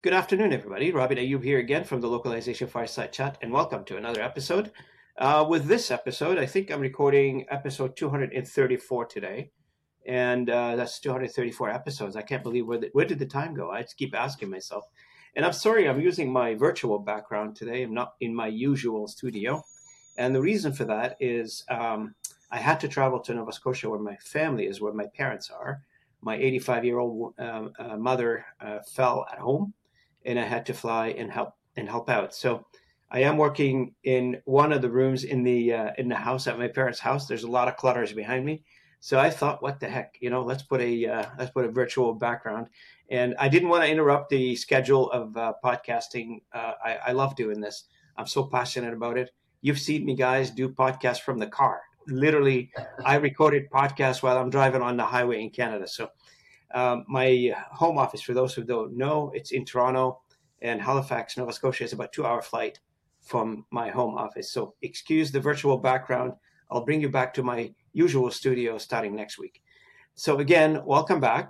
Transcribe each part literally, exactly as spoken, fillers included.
Good afternoon, everybody. Robin Ayub here again from the Localization Fireside Chat, and welcome to another episode. Uh, with this episode, I think I'm recording episode two hundred thirty-four today, and uh, that's two hundred thirty-four episodes. I can't believe where, the, where did the time go? I just keep asking myself. And I'm sorry, I'm using my virtual background today. I'm not in my usual studio. And the reason for that is um, I had to travel to Nova Scotia where my family is, where my parents are. My eighty-five-year-old uh, uh, mother uh, fell at home, and I had to fly and help and help out. So I am working in one of the rooms in the uh, in the house at my parents' house. There's a lot of clutters behind me, so I thought, what the heck, you know, let's put a uh, let's put a virtual background. And I didn't want to interrupt the schedule of uh, podcasting. Uh, I, I love doing this. I'm so passionate about it. You've seen me guys do podcasts from the car. Literally, I recorded podcasts while I'm driving on the highway in Canada. So um, my home office, for those who don't know, it's in Toronto, and Halifax, Nova Scotia is about a two-hour flight from my home office. So excuse the virtual background. I'll bring you back to my usual studio starting next week. So again, welcome back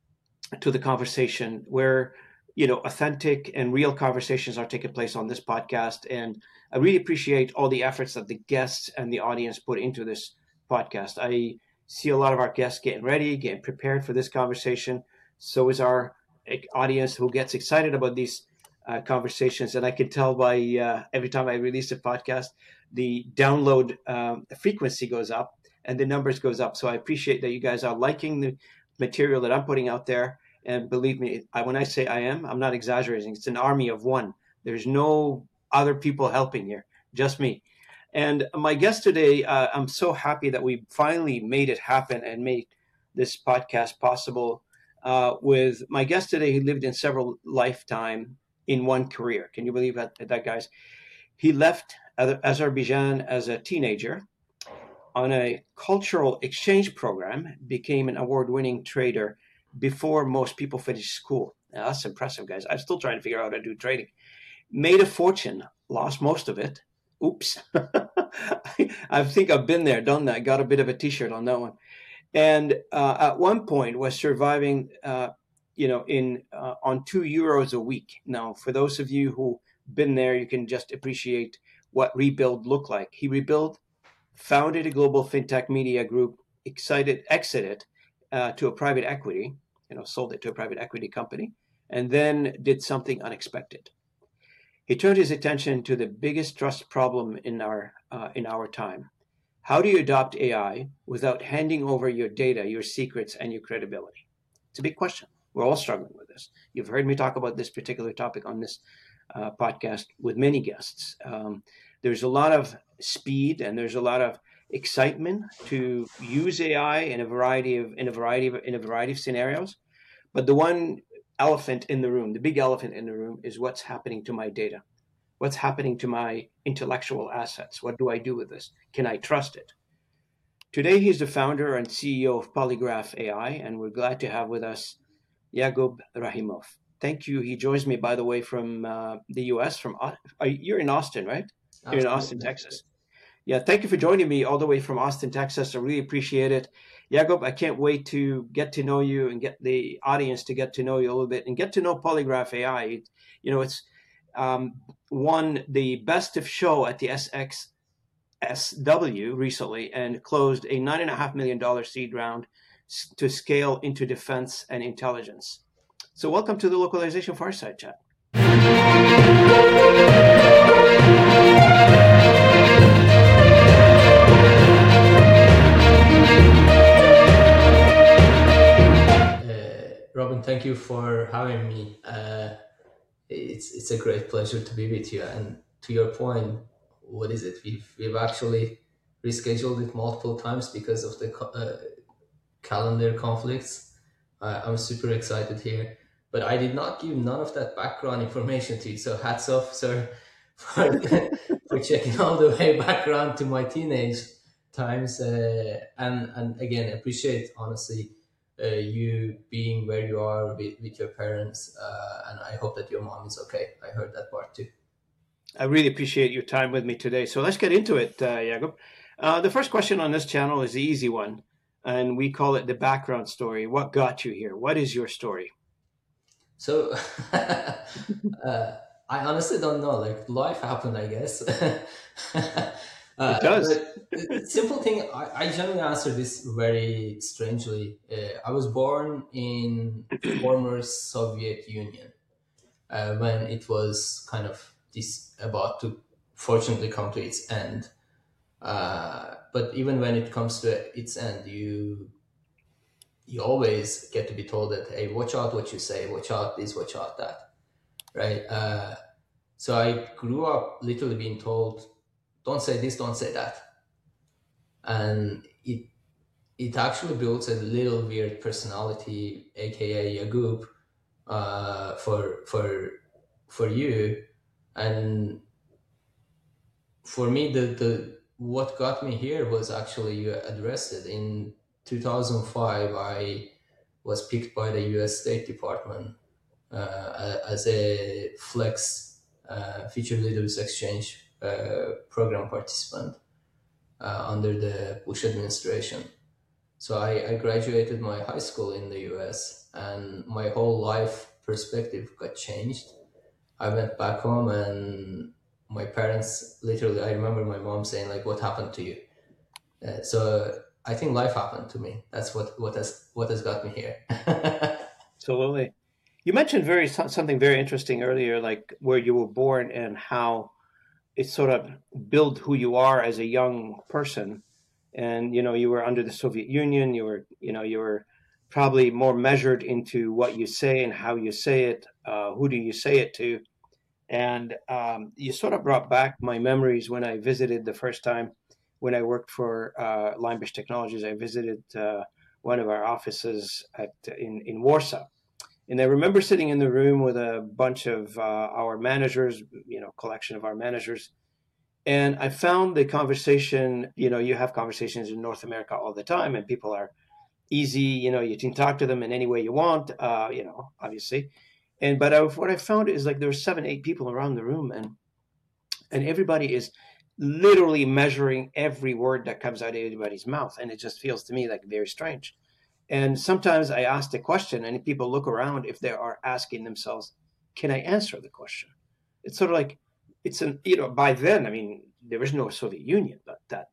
to the conversation where, you know, authentic and real conversations are taking place on this podcast. And I really appreciate all the efforts that the guests and the audience put into this podcast. I see a lot of our guests getting ready, getting prepared for this conversation. So is our audience, who gets excited about these uh, conversations. And I can tell by uh, every time I release a podcast, the download um, frequency goes up and the numbers goes up. So I appreciate that you guys are liking the material that I'm putting out there. And believe me, I, when I say I am, I'm not exaggerating. It's an army of one. There's no other people helping here, just me. And my guest today, uh, I'm so happy that we finally made it happen and made this podcast possible. Uh, with my guest today, he lived in several lifetime in one career. Can you believe that, that guys? He left Azerbaijan as a teenager on a cultural exchange program, became an award-winning trader before most people finish school. Now, that's impressive, guys. I'm still trying to figure out how to do trading. Made a fortune, lost most of it. Oops. I think I've been there, done that. Got a bit of a t-shirt on that one. And uh, at one point was surviving, uh, you know, in uh, on two euros a week. Now, for those of you who've been there, you can just appreciate what rebuild looked like. He rebuilt, founded a global fintech media group, excited, exited uh, to a private equity, you know, sold it to a private equity company, and then did something unexpected. He turned his attention to the biggest trust problem in our uh, in our time. How do you adopt A I without handing over your data, your secrets, and your credibility? It's a big question. We're all struggling with this. You've heard me talk about this particular topic on this uh, podcast with many guests. Um, there's a lot of speed and there's a lot of excitement to use A I in a variety of in a variety of in a variety of scenarios. But the one elephant in the room, the big elephant in the room, is what's happening to my data. What's happening to my intellectual assets? What do I do with this? Can I trust it? Today, he's the founder and C E O of Polygraph A I, and we're glad to have with us Yagub Rahimov. Thank you. He joins me, by the way, from uh, the U S. From uh, You're in Austin, right? Absolutely. You're in Austin, Texas. Yeah, thank you for joining me all the way from Austin, Texas. I really appreciate it. Yagub, I can't wait to get to know you and get the audience to get to know you a little bit and get to know Polygraph A I. It, you know, it's um, won the Best of Show at the S X S W recently and closed a nine point five million dollars seed round to scale into defense and intelligence. So welcome to the Localization Fireside Chat. Robin, thank you for having me. Uh, it's it's a great pleasure to be with you. And to your point, what is it? We've we've actually rescheduled it multiple times because of the uh, calendar conflicts. Uh, I'm super excited here, but I did not give none of that background information to you. So hats off, sir, for for checking all the way background to my teenage times. Uh, and and again, appreciate honestly. Uh, you being where you are with, with your parents, uh, and I hope that your mom is okay. I heard that part too. I really appreciate your time with me today. So let's get into it, uh, Yagub. Uh, the first question on this channel is the easy one, and we call it the background story. What got you here? What is your story? So uh, I honestly don't know. Like life happened, I guess. It uh, does. but the simple thing, I, I generally answer this very strangely. Uh, I was born in former Soviet Union uh, when it was kind of this about to fortunately come to its end. Uh, but even when it comes to its end, you you always get to be told that, hey, watch out what you say, watch out this, watch out that, right? Uh, so I grew up literally being told, don't say this, don't say that. And it it actually builds a little weird personality, aka a goop, uh, for for for you. And for me, the the what got me here was actually you addressed it in two thousand five. I was picked by the U S State Department uh, as a Flex uh, Future Leaders Exchange uh, program participant uh, under the Bush administration. So I, I graduated my high school in the U S and my whole life perspective got changed. I went back home and my parents literally, I remember my mom saying like, what happened to you? Uh, so I think life happened to me. That's what, what has, what has got me here. Absolutely. You mentioned very something very interesting earlier, like where you were born and how it sort of built who you are as a young person. And you know, you were under the Soviet Union. You were, you know, you were probably more measured into what you say and how you say it. Uh, who do you say it to? And um, you sort of brought back my memories when I visited the first time when I worked for uh, Limebush Technologies. I visited uh, one of our offices at in in Warsaw, and I remember sitting in the room with a bunch of uh, our managers, you know, collection of our managers. And I found the conversation, you know, you have conversations in North America all the time, and people are easy, you know, you can talk to them in any way you want, uh, you know, obviously. And but I, what I found is like there were seven, eight people around the room, and and everybody is literally measuring every word that comes out of anybody's mouth, and it just feels to me like very strange. And sometimes I ask the question, and people look around if they are asking themselves, "Can I answer the question?" It's sort of like it's an you know by then, I mean, there was no Soviet Union, but that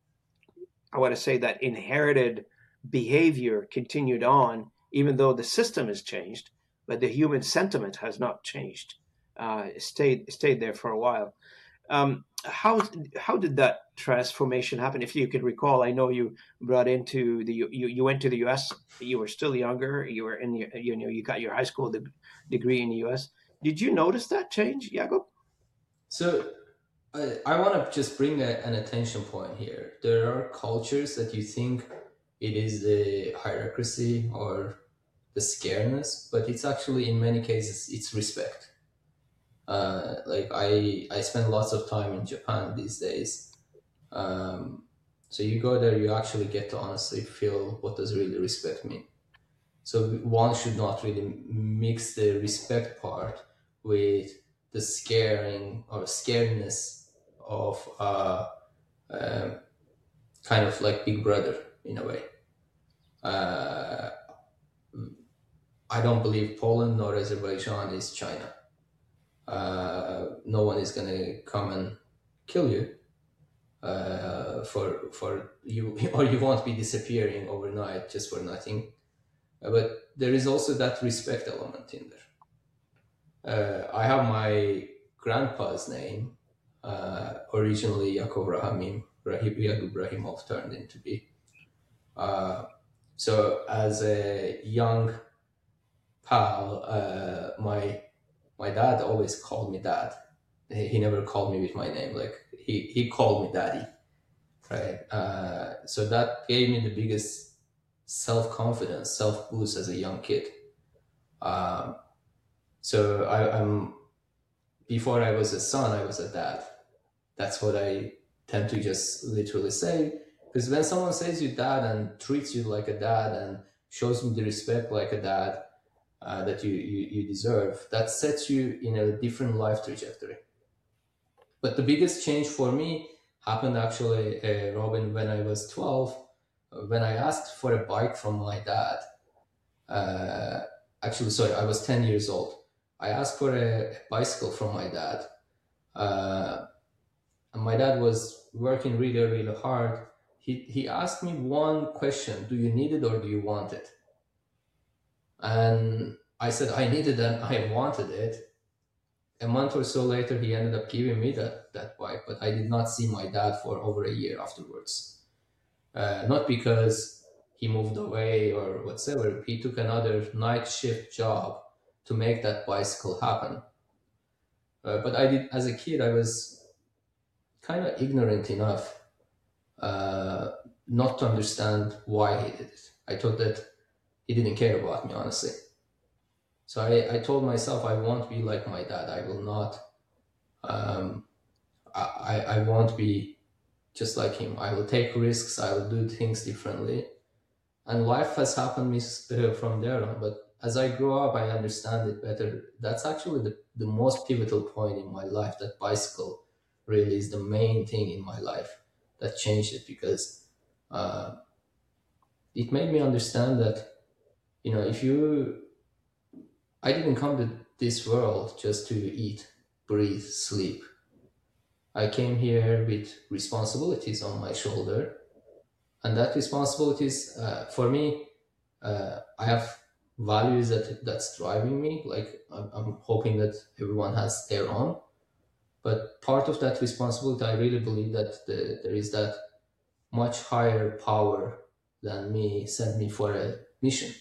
I want to say that inherited behavior continued on, even though the system has changed, but the human sentiment has not changed. Uh, stayed stayed there for a while. Um, how how did that transformation happen? If you could recall, I know you brought into the you you went to the U S. You were still younger. You were in your, you know you got your high school de- degree in the U S. Did you notice that change, Jacob? So I, I want to just bring a, an attention point here. There are cultures that you think it is the hierarchy or the scareness, but it's actually in many cases it's respect. Uh, like I I spend lots of time in Japan these days. Um, so you go there, you actually get to honestly feel what does really respect mean. So one should not really mix the respect part with the scaring or scariness of uh, um, kind of like Big Brother in a way. Uh, I don't believe Poland nor Azerbaijan is China. Uh, no one is going to come and kill you uh, for for you, or you won't be disappearing overnight just for nothing. Uh, but there is also that respect element in there. Uh, I have my grandpa's name, uh, originally Yakov Rahamim, Rahim, Yakub Rahimov turned into be. Uh, so as a young pal, uh, my my dad always called me dad. He, he never called me with my name. Like he, he called me daddy, right? Uh, so that gave me the biggest self confidence, self boost as a young kid. Um, so I, I'm before I was a son, I was a dad. That's what I tend to just literally say. Because when someone says you dad and treats you like a dad and shows me the respect like a dad uh, that you, you, you deserve, that sets you in a different life trajectory. But the biggest change for me happened actually, uh, Robin, when I was twelve, uh, when I asked for a bike from my dad. Uh, actually, sorry, I was ten years old. I asked for a bicycle from my dad. Uh, and my dad was working really, really hard. He, he asked me one question: do you need it or do you want it? And I said I needed it and I wanted it. A month or so later, he ended up giving me that, that bike, but I did not see my dad for over a year afterwards. Uh, not because he moved away or whatsoever. He took another night shift job to make that bicycle happen. Uh, but I did, as a kid, I was kind of ignorant enough uh, not to understand why he did it. I thought that he didn't care about me, honestly. So I, I told myself I won't be like my dad. I will not. Um, I, I won't be just like him. I will take risks. I will do things differently. And life has happened me from there on. But as I grow up, I understand it better. That's actually the, the most pivotal point in my life. That bicycle really is the main thing in my life that changed it, because uh, it made me understand that, you know, if you, I didn't come to this world just to eat, breathe, sleep. I came here with responsibilities on my shoulder, and that responsibilities uh, for me, uh, I have values that that's driving me. Like I'm, I'm hoping that everyone has their own, but part of that responsibility, I really believe that the, there is that much higher power than me sent me for a mission.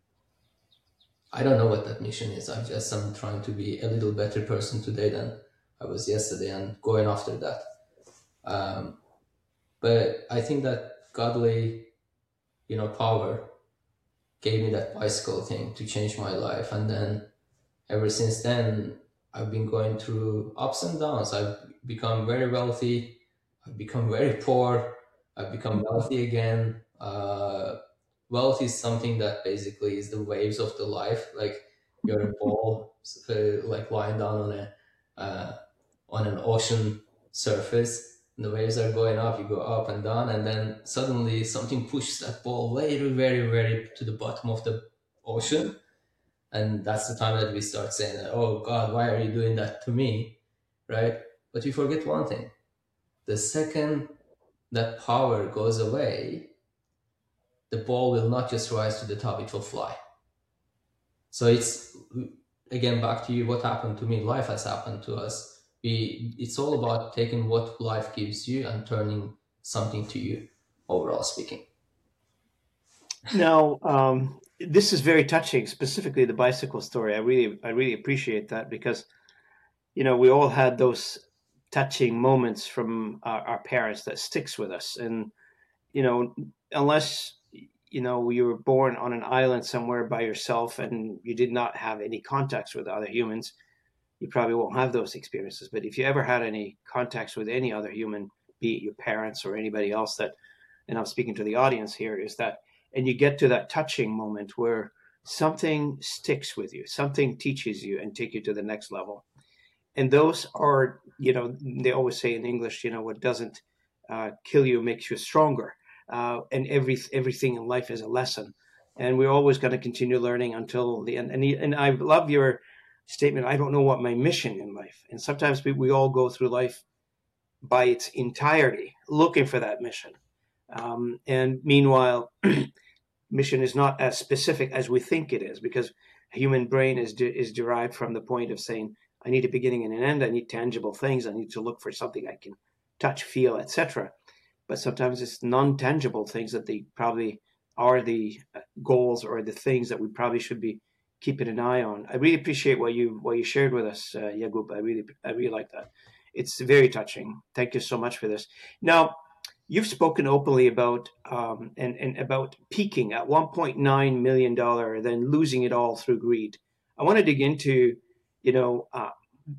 I don't know what that mission is. I just am trying to be a little better person today than I was yesterday, and going after that. Um, but I think that godly, you know, power gave me that bicycle thing to change my life. And then ever since then, I've been going through ups and downs. I've become very wealthy. I've become very poor. I've become wealthy again. Uh, wealth is something that basically is the waves of the life. Like you're a ball, uh, like lying down on a uh, on an ocean surface. And the waves are going up. You go up and down, and then suddenly something pushes that ball very, very, very to the bottom of the ocean. And that's the time that we start saying that, oh God, why are you doing that to me? Right? But we forget one thing. The second that power goes away, the ball will not just rise to the top, it will fly. So it's, again, back to you, what happened to me, life has happened to us. We, it's all about taking what life gives you and turning something to you, overall speaking. Now, um, this is very touching, specifically the bicycle story. I really, I really appreciate that, because, you know, we all had those touching moments from our, our parents that sticks with us. And, you know, unless, you know, you were born on an island somewhere by yourself and you did not have any contacts with other humans, you probably won't have those experiences. But if you ever had any contacts with any other human, be it your parents or anybody else that, and I'm speaking to the audience here, is that, and you get to that touching moment where something sticks with you, something teaches you and take you to the next level. And those are, you know, they always say in English, you know, what doesn't uh, kill you makes you stronger. Uh, and every everything in life is a lesson, and we're always going to continue learning until the end. And and I love your statement. I don't know what my mission in life. And sometimes we, we all go through life by its entirety looking for that mission. Um, and meanwhile, mission is not as specific as we think it is, because a human brain is de- is derived from the point of saying, I need a beginning and an end. I need tangible things. I need to look for something I can touch, feel, et cetera. But sometimes it's non-tangible things that they probably are the goals or the things that we probably should be keeping an eye on. I really appreciate what you what you shared with us, uh, Yagub. I really I really like that. It's very touching. Thank you so much for this. Now, you've spoken openly about um, and and about peaking at one point nine million dollar, then losing it all through greed. I want to dig into, you know, uh,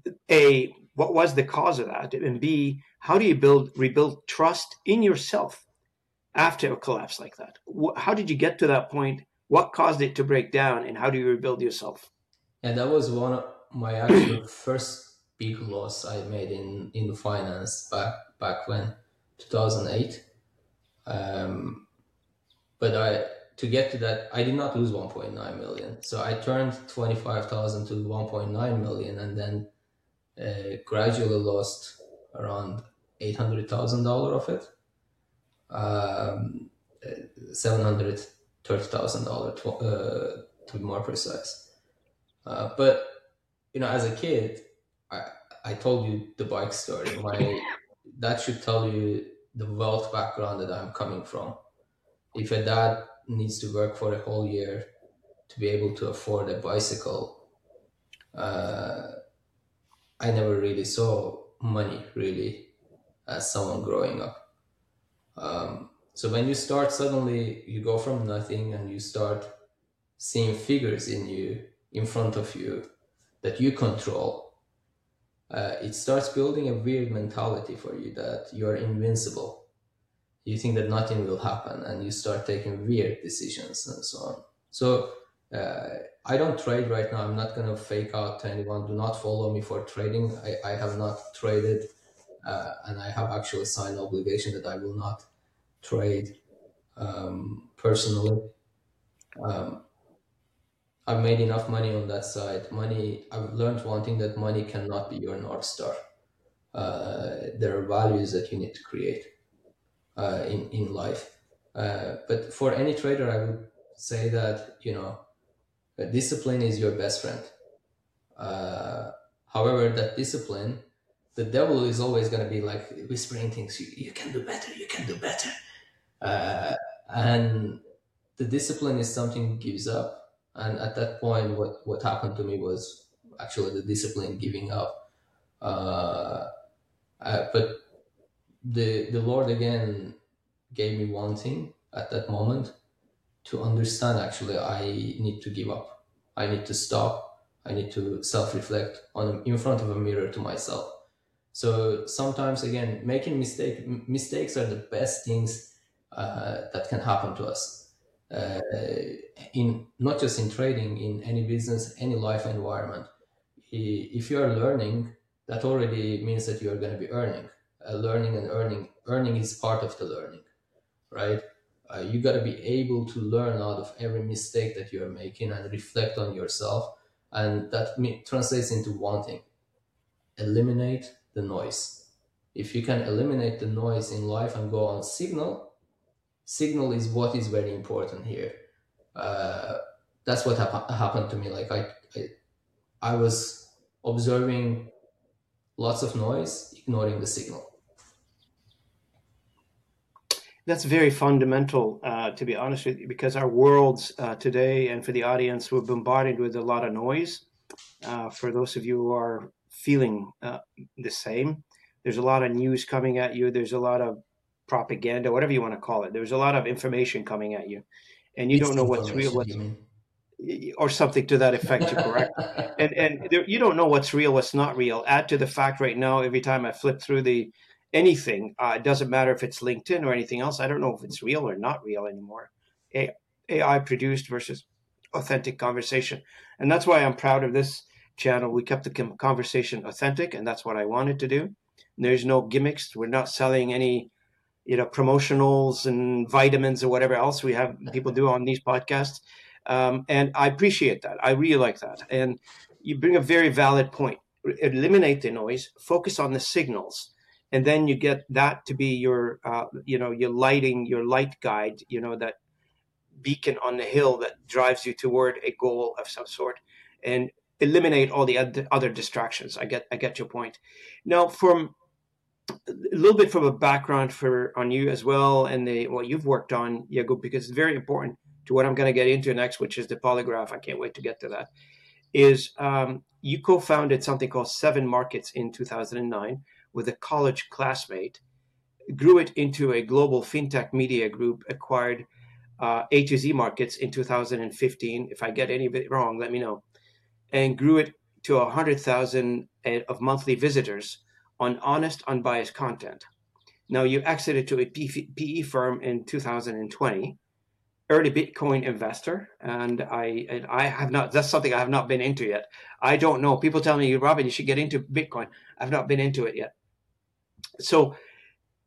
a what was the cause of that, and B, how do you build rebuild trust in yourself after a collapse like that? How did you get to that point? What caused it to break down, and how do you rebuild yourself? And that was one of my actual first big loss I made in, in finance back back when, two thousand eight. Um, but I to get to that, I did not lose one point nine million. So I turned twenty-five thousand to one point nine million, and then uh, gradually lost around eight hundred thousand dollars of it. Um, seven hundred thirty thousand dollars uh, to be more precise. Uh, but, you know, as a kid, I, I told you the bike story. My that should tell you the wealth background that I'm coming from. If a dad needs to work for a whole year to be able to afford a bicycle, uh, I never really saw money really as someone growing up. Um, so when you start, suddenly you go from nothing and you start seeing figures in you, in front of you, that you control. Uh, it starts building a weird mentality for you that you're invincible. You think that nothing will happen, and you start taking weird decisions and so on. So uh, I don't trade right now. I'm not going to fake out to anyone. Do not follow me for trading. I, I have not traded, uh, and I have actually signed an obligation that I will not trade um, personally. Um, I've made enough money on that side. Money, I've learned one thing, that money cannot be your North Star. Uh, there are values that you need to create uh, in, in life. Uh, but for any trader, I would say that, you know, discipline is your best friend. Uh, however, that discipline, the devil is always going to be like whispering things, you, you can do better, you can do better. Uh, and the discipline is something gives up. And at that point, what, what happened to me was actually the discipline giving up. Uh, uh, but the the Lord again gave me one thing at that moment, to understand actually I need to give up. I need to stop. I need to self-reflect on in front of a mirror to myself. So sometimes, again, making mistake mistakes are the best things uh, that can happen to us. Uh, in not just in trading, in any business, any life environment. If you are learning, that already means that you are going to be earning. Uh, learning and earning, earning is part of the learning, right? Uh, you got to be able to learn out of every mistake that you are making and reflect on yourself, and that me- translates into one thing: eliminate the noise. If you can eliminate the noise in life and go on signal. Signal is what is very important here. Uh, that's what hap- happened to me. Like I, I, I was observing lots of noise, ignoring the signal. That's very fundamental, uh, to be honest with you, because our worlds uh, today, and for the audience, we're bombarded with a lot of noise. Uh, for those of you who are feeling uh, the same, there's a lot of news coming at you. There's a lot of propaganda, whatever you want to call it. There's a lot of information coming at you, and you don't know what's real, what's, or something to that effect. You're correct. and and there, you don't know what's real, what's not real. Add to the fact right now, every time I flip through the anything, uh, it doesn't matter if it's LinkedIn or anything else. I don't know if it's real or not real anymore. A I produced versus authentic conversation, and that's why I'm proud of this channel. We kept the conversation authentic, and that's what I wanted to do. And there's no gimmicks. We're not selling any, you know, promotionals and vitamins or whatever else we have people do on these podcasts. Um, and I appreciate that. I really like that. And you bring a very valid point. Eliminate the noise, focus on the signals, and then you get that to be your, uh, you know, your lighting, your light guide, you know, that beacon on the hill that drives you toward a goal of some sort, and eliminate all the other distractions. I get, I get your point. Now, from a little bit from a background for on you as well, and the what you've worked on, Diego, because it's very important to what I'm going to get into next, which is the polygraph. I can't wait to get to that. Is um, you co-founded something called Seven Markets in two thousand nine with a college classmate, grew it into a global fintech media group, acquired uh, A to Z Markets in two thousand fifteen. If I get any of it wrong, let me know. And grew it to one hundred thousand of monthly visitors on honest, unbiased content. Now, you exited to a P E firm in two thousand twenty, early Bitcoin investor, and I and I have not, that's something I have not been into yet. I don't know. People tell me, Robin, you should get into Bitcoin. I've not been into it yet. So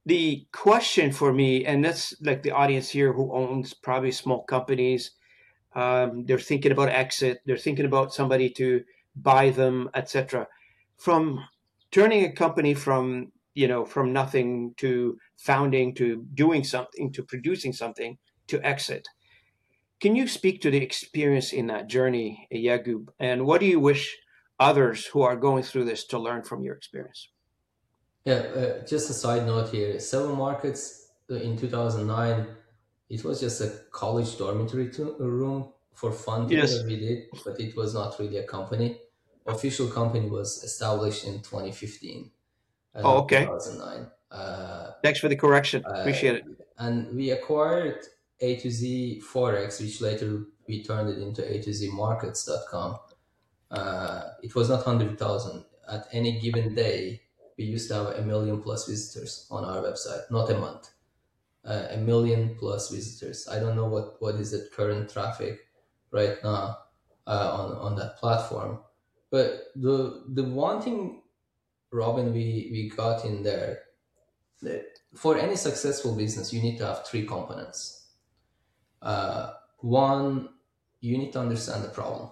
the question for me, and that's like the audience here who owns probably small companies, um, they're thinking about exit, they're thinking about somebody to buy them, et cetera. From turning a company from you know from nothing to founding to doing something to producing something to exit, can you speak to the experience in that journey, Yagub, and what do you wish others who are going through this to learn from your experience? Yeah, uh, just a side note here. Seven Markets uh, in two thousand nine, it was just a college dormitory to, a room for fun thing Yes. that we did, but it was not really a company. Official company was established in twenty fifteen, uh, Oh, not okay. two thousand nine. Uh, Thanks for the correction. uh, Appreciate it. and we acquired A to Z Forex, which later we turned it into A to Z Markets dot com. Uh, it was not one hundred thousand. At any given day, we used to have a million plus visitors on our website, not a month. Uh, a million plus visitors. I don't know what, what is the current traffic right now uh, on, on that platform. But the the one thing, Robin, we, we got in there, that for any successful business, you need to have three components. Uh, one, you need to understand the problem.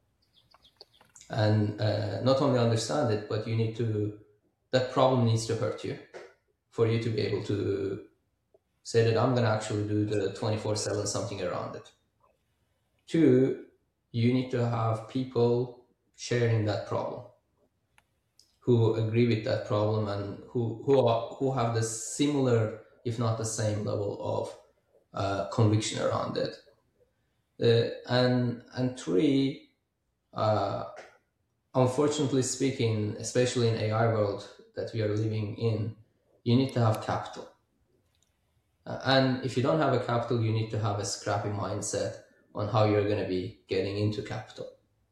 And uh, not only understand it, but you need to, that problem needs to hurt you for you to be able to say that I'm going to actually do the twenty-four seven something around it. Two, you need to have people sharing that problem, who agree with that problem and who who are, who have the similar, if not the same level of uh, conviction around it. Uh, and and three, uh, unfortunately speaking, especially in A I world that we are living in, you need to have capital. Uh, and if you don't have a capital, you need to have a scrappy mindset on how you're going to be getting into capital.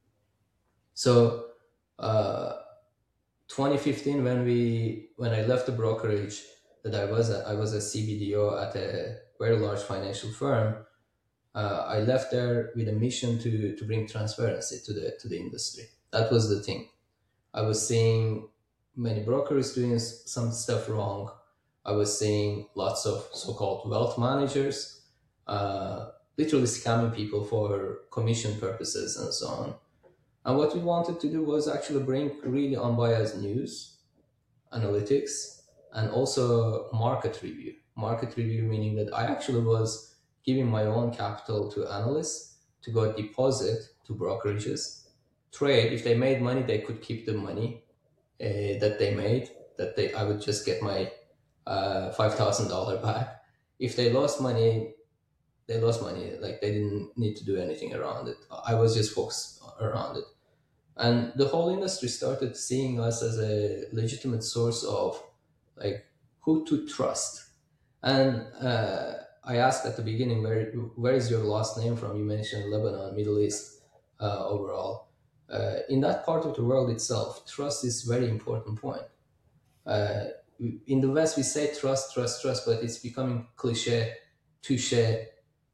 So, uh, twenty fifteen, when we when I left the brokerage that I was at, I was a C B D O at a very large financial firm. Uh, I left there with a mission to to bring transparency to the to the industry. That was the thing. I was seeing many brokers doing some stuff wrong. I was seeing lots of so-called wealth managers uh, literally scamming people for commission purposes and so on. And what we wanted to do was actually bring really unbiased news, analytics, and also market review. Market review meaning that I actually was giving my own capital to analysts to go deposit to brokerages, trade. If they made money, they could keep the money uh, that they made, that they I would just get my uh, five thousand dollars back. If they lost money, they lost money. Like they didn't need to do anything around it. I was just focused around it. And the whole industry started seeing us as a legitimate source of like who to trust. And uh, I asked at the beginning, where where is your last name from? You mentioned Lebanon, Middle East uh, overall. Uh, in that part of the world itself, trust is a very important point. Uh, in the West, we say trust, trust, trust, but it's becoming cliche, touche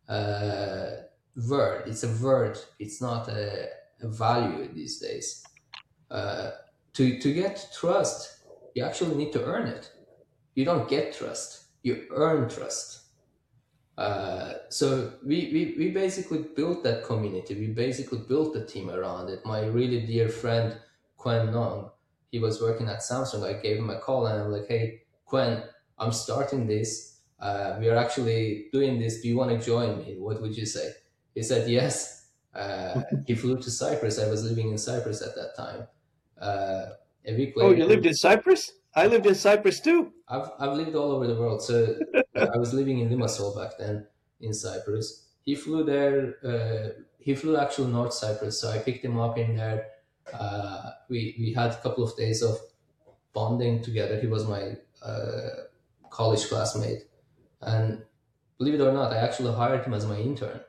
uh, word. It's a word. It's not a, a value these days. Uh, to to get trust, you actually need to earn it. You don't get trust. You earn trust. Uh, so we, we, we basically built that community. We basically built the team around it. My really dear friend, Quen Nong, he was working at Samsung. I gave him a call and I'm like, hey, Quen, I'm starting this. Uh, we are actually doing this. Do you want to join me? What would you say? He said, yes. Uh, he flew to Cyprus. I was living in Cyprus at that time. Uh, a week Oh, later. you lived in Cyprus? I lived in Cyprus too. I've, I've lived all over the world. So uh, I was living in Limassol back then in Cyprus. He flew there. Uh, he flew actually North Cyprus. So I picked him up in there. Uh, we, we had a couple of days of bonding together. He was my uh, college classmate. And believe it or not, I actually hired him as my intern.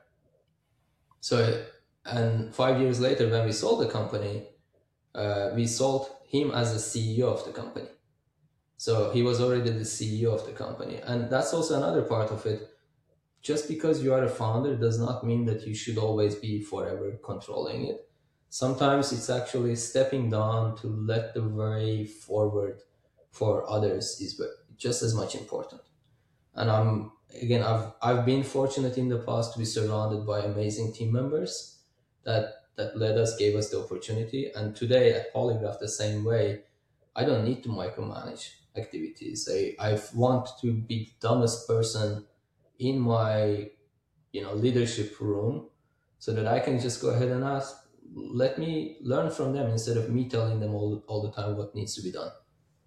So, and five years later, when we sold the company, uh, we sold him as the C E O of the company. So he was already the C E O of the company. And that's also another part of it. Just because you are a founder does not mean that you should always be forever controlling it. Sometimes it's actually stepping down to let the way forward for others is just as much important. And I'm again, I've I've been fortunate in the past to be surrounded by amazing team members that that led us, gave us the opportunity. And today at Polygraph, the same way, I don't need to micromanage activities. I I want to be the dumbest person in my you know leadership room, so that I can just go ahead and ask, let me learn from them instead of me telling them all, all the time what needs to be done.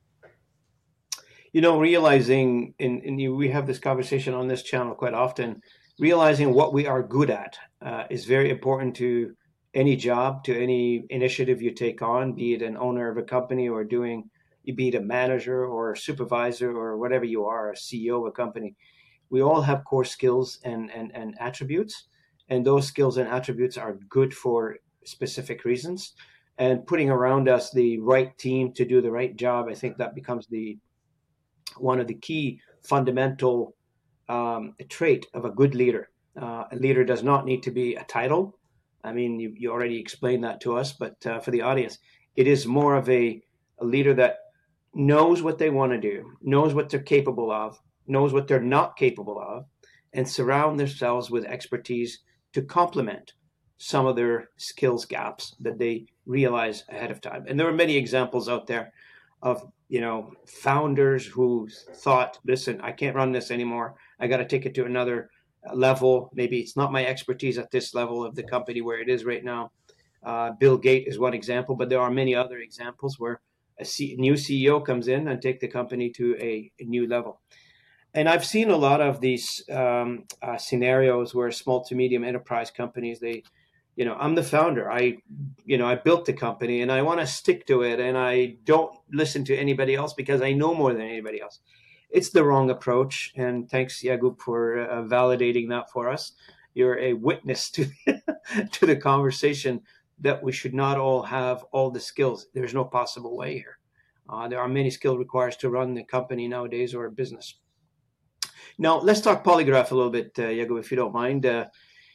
You know, realizing, and, and you, we have this conversation on this channel quite often, realizing what we are good at uh, is very important to any job, to any initiative you take on, be it an owner of a company or doing, be it a manager or a supervisor or whatever you are, a C E O of a company. We all have core skills and, and, and attributes, and those skills and attributes are good for specific reasons. And putting around us the right team to do the right job, I think that becomes the one of the key fundamental um, trait of a good leader. Uh, a leader does not need to be a title. I mean, you, you already explained that to us, but uh, for the audience, it is more of a, a leader that knows what they want to do, knows what they're capable of, knows what they're not capable of, and surround themselves with expertise to complement some of their skills gaps that they realize ahead of time. And there are many examples out there of, you know, founders who thought, listen, I can't run this anymore. I got to take it to another level. Maybe it's not my expertise at this level of the company where it is right now. Uh, Bill Gates is one example, but there are many other examples where a C- new C E O comes in and take the company to a, a new level. And I've seen a lot of these um, uh, scenarios where small to medium enterprise companies, they, you know, I'm the founder. I, you know, I built the company and I want to stick to it. And I don't listen to anybody else because I know more than anybody else. It's the wrong approach. And thanks, Jakub, for uh, validating that for us. You're a witness to, to the conversation that we should not all have all the skills. There's no possible way here. Uh, there are many skills required to run the company nowadays or a business. Now, let's talk Polygraph a little bit, uh, Jakub, if you don't mind. Uh,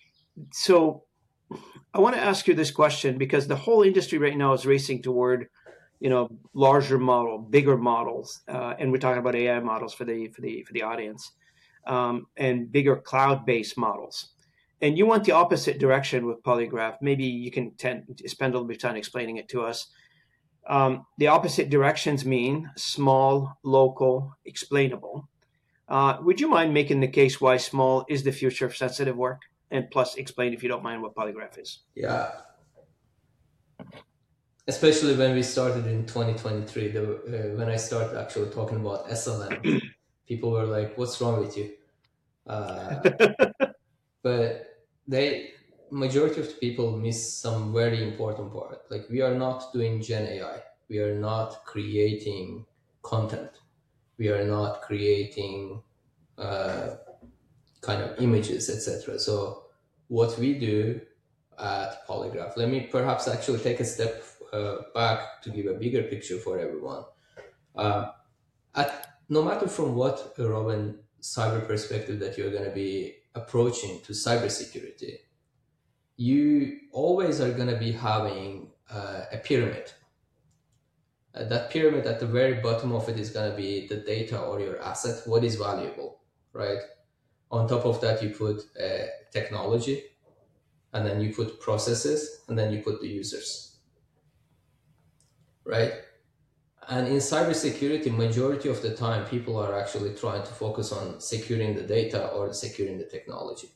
so I want to ask you this question because the whole industry right now is racing toward, you know, larger model, bigger models, uh, and we're talking about A I models for the for the for the audience, um, and bigger cloud-based models. And you want the opposite direction with Polygraph. Maybe you can tend, spend a little bit of time explaining it to us. Um, the opposite directions mean small, local, explainable. Uh, would you mind making the case why small is the future of sensitive work? And plus, explain, if you don't mind, what Polygraph is. Yeah. Especially when we started in twenty twenty-three, the, uh, when I started actually talking about S L M, people were like, what's wrong with you? Uh, but they, majority of the people miss some very important part. Like, we are not doing Gen A I. We are not creating content. We are not creating uh, kind of images, et cetera. So what we do at Polygraph, let me perhaps actually take a step uh, back to give a bigger picture for everyone. Uh, at, no matter from what, Robin, cyber perspective that you're going to be approaching to cybersecurity, you always are going to be having uh, a pyramid. Uh, that pyramid at the very bottom of it is going to be the data or your asset, what is valuable, right? On top of that, you put uh, technology, and then you put processes, and then you put the users, right? And in cybersecurity, majority of the time, people are actually trying to focus on securing the data or securing the technology.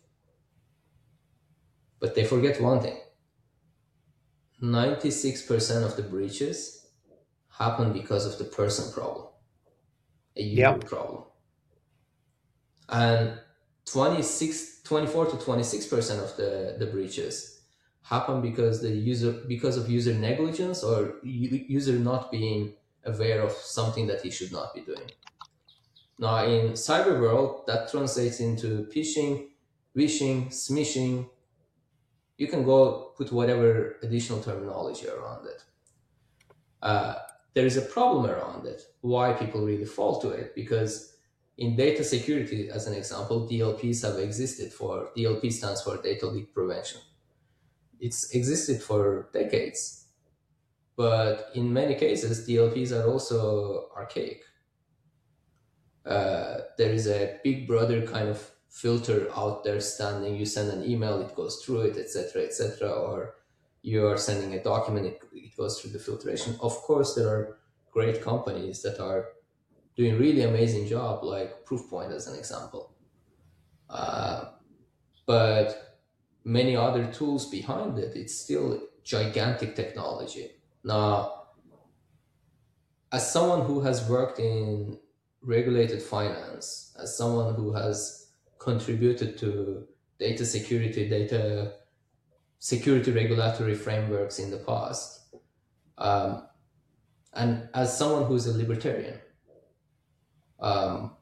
But they forget one thing. ninety-six percent of the breaches happen because of the person problem, a user yep. problem. And twenty-six, twenty-four to twenty-six percent of the, the breaches happen because the user, because of user negligence or user not being aware of something that he should not be doing. Now, in cyber world, that translates into phishing, wishing, smishing. You can go put whatever additional terminology around it. Uh, there is a problem around it. Why people really fall to it? Because in data security, as an example, D L Ps have existed for, D L P stands for data leak prevention. It's existed for decades, but in many cases, D L Ps are also archaic. Uh, there is a big brother kind of filter out there standing. You send an email, it goes through it, etc., etc., or you are sending a document, it, it goes through the filtration. Of course, there are great companies that are doing really amazing job, like Proofpoint as an example. Uh, but many other tools behind it, it's still gigantic technology. Now, as someone who has worked in regulated finance, as someone who has contributed to data security, data security regulatory frameworks in the past, um, and as someone who's a libertarian, um,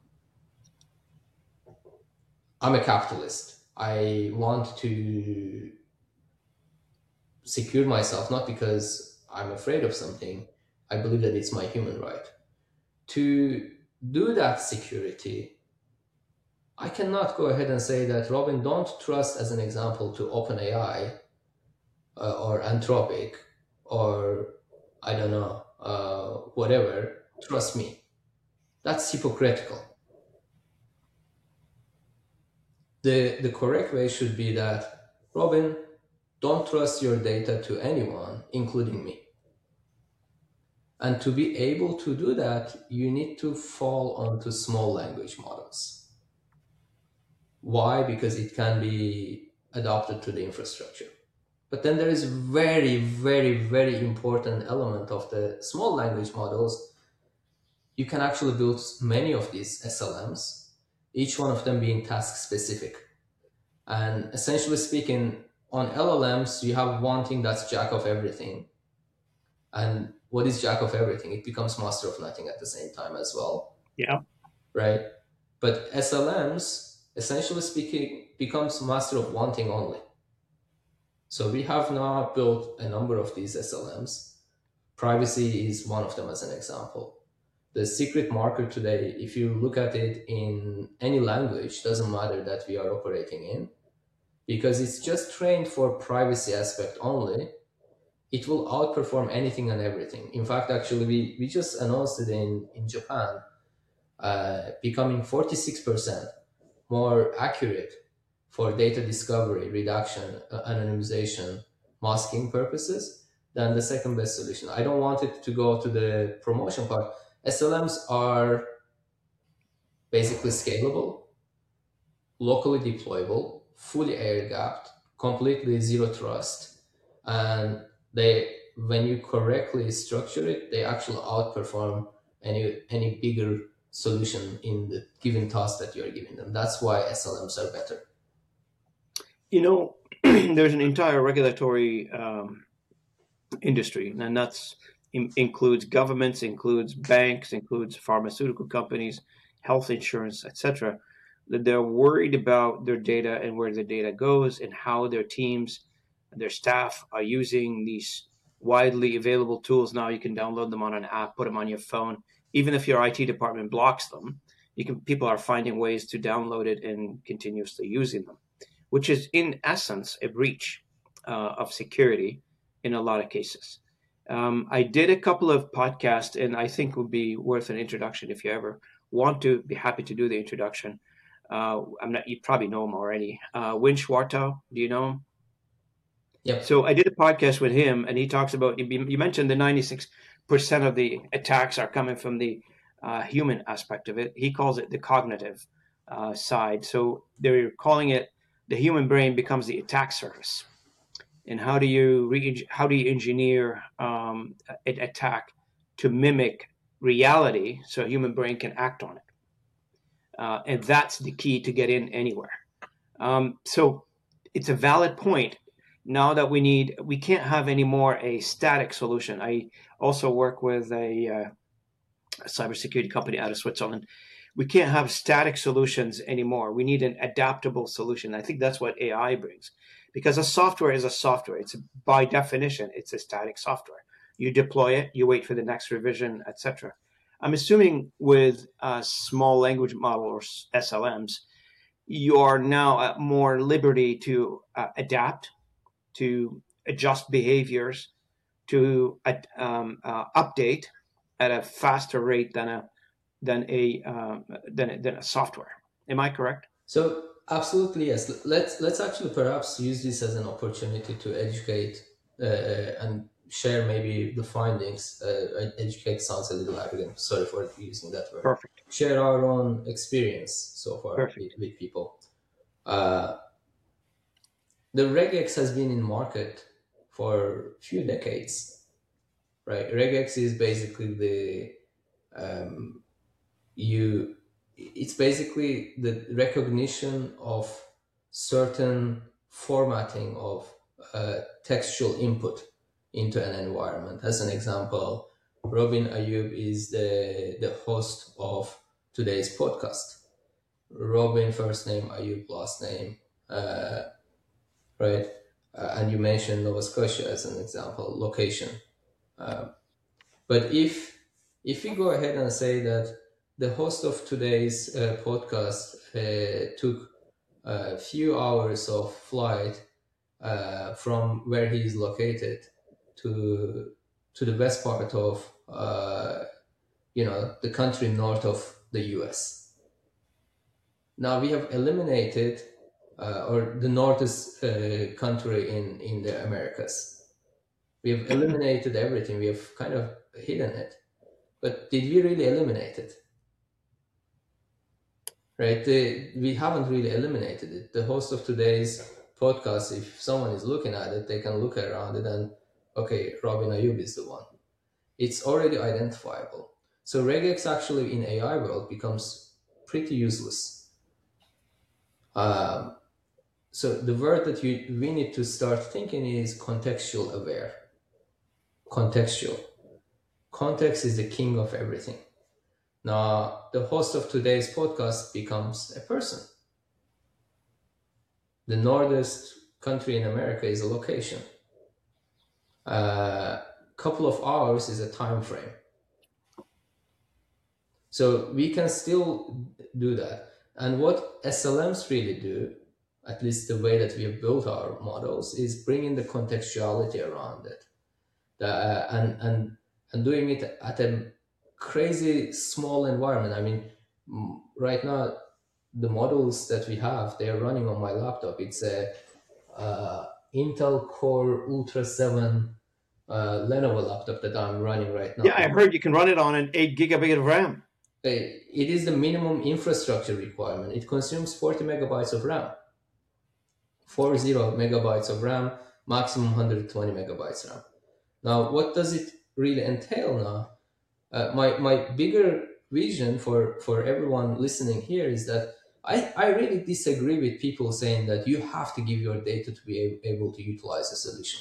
I'm a capitalist. I want to secure myself, not because I'm afraid of something. I believe that it's my human right. To do that security, I cannot go ahead and say that, Robin, don't trust, as an example, to OpenAI uh, or Anthropic or, I don't know, uh, whatever. Trust me. That's hypocritical. The, the correct way should be that, Robin, don't trust your data to anyone, including me. And to be able to do that, you need to fall onto small language models. Why? Because it can be adapted to the infrastructure. But then there is very, very, very important element of the small language models. You can actually build many of these S L Ms, each one of them being task specific. And essentially speaking, on L L Ms, you have one thing that's jack of everything. And what is jack of everything? It becomes master of nothing at the same time as well. Yeah. Right? But S L Ms, essentially speaking, becomes master of one thing only. So we have now built a number of these S L Ms. Privacy is one of them as an example. The secret marker today, if you look at it in any language, doesn't matter that we are operating in, because it's just trained for privacy aspect only, it will outperform anything and everything. In fact, actually, we, we just announced it in, in Japan, uh, becoming forty-six percent more accurate for data discovery, reduction, uh, anonymization, masking purposes than the second best solution. I don't want it to go to the promotion part. S L Ms are basically scalable, locally deployable, fully air-gapped, completely zero trust, and they, when you correctly structure it, they actually outperform any any bigger solution in the given task that you're giving them. That's why S L Ms are better. You know, there's an entire regulatory um, industry, and that's in, includes governments, includes banks, includes pharmaceutical companies, health insurance, et cetera. That they're worried about their data and where the data goes and how their teams, their staff are using these widely available tools. Now you can download them on an app, put them on your phone. Even if your I T department blocks them, you can. People are finding ways to download it and continuously using them, which is in essence a breach uh, of security in a lot of cases. Um, I did a couple of podcasts, and I think would be worth an introduction if you ever want to. Be happy to do the introduction. Uh, I'm not. You probably know him already. Uh, Win Schwartau. Do you know him? Yep. So I did a podcast with him, and he talks about. You mentioned the ninety-six percent of the attacks are coming from the uh, human aspect of it. He calls it the cognitive uh, side. So they're calling it the human brain becomes the attack surface. And how do you re- how do you engineer um, an attack to mimic reality so a human brain can act on it? Uh, and that's the key to get in anywhere. Um, so it's a valid point. Now that we need, we can't have anymore a static solution. I also work with a, uh, a cybersecurity company out of Switzerland. We can't have static solutions anymore. We need an adaptable solution. I think that's what A I brings, because a software is a software. It's by definition, it's a static software. You deploy it, you wait for the next revision, et cetera. I'm assuming with a small language model or S L Ms, you are now at more liberty to uh, adapt, to adjust behaviors, to uh, um, uh, update at a faster rate than a than a um, than than a software. Am I correct? So absolutely yes. Let's let's actually perhaps use this as an opportunity to educate uh, and share maybe the findings. Uh, educate sounds a little arrogant. Sorry for using that word. Perfect. Share our own experience so far with, Perfect. with people. Uh, the regex has been in market for a few decades, right? Regex is basically the um, you it's basically the recognition of certain formatting of uh, textual input into an environment. As an example, Robin Ayub is the the host of today's podcast. Robin first name, Ayub last name, uh, right? Uh, and you mentioned Nova Scotia as an example, location. Uh, but if if we go ahead and say that the host of today's uh, podcast uh, took a few hours of flight uh, from where he is located to to the west part of uh, you know the country north of the U S. Now we have eliminated uh, or the northest uh, country in in the Americas. We have eliminated everything. We have kind of hidden it. But did we really eliminate it? Right? The, we haven't really eliminated it. The host of today's podcast, if someone is looking at it, they can look around it and, okay, Robin Ayub is the one. It's already identifiable. So regex actually in A I world becomes pretty useless. Um, so the word that you, we need to start thinking is contextual aware. Contextual. Context is the king of everything. Now, the host of today's podcast becomes a person. The northest country in America is a location. A uh, couple of hours is a time frame. So we can still do that. And what S L Ms really do, at least the way that we have built our models, is bringing the contextuality around it. Uh, and, and, and doing it at a crazy small environment. I mean, right now, the models that we have, they are running on my laptop. It's a uh, Intel Core Ultra seven uh, Lenovo laptop that I'm running right now. Yeah, I heard you can run it on an eight gigabit of RAM. It is the minimum infrastructure requirement. It consumes forty megabytes of RAM. forty megabytes of RAM, maximum one hundred twenty megabytes RAM. Now, what does it really entail now? Uh, my, my bigger vision for, for everyone listening here is that I, I really disagree with people saying that you have to give your data to be able to utilize a solution.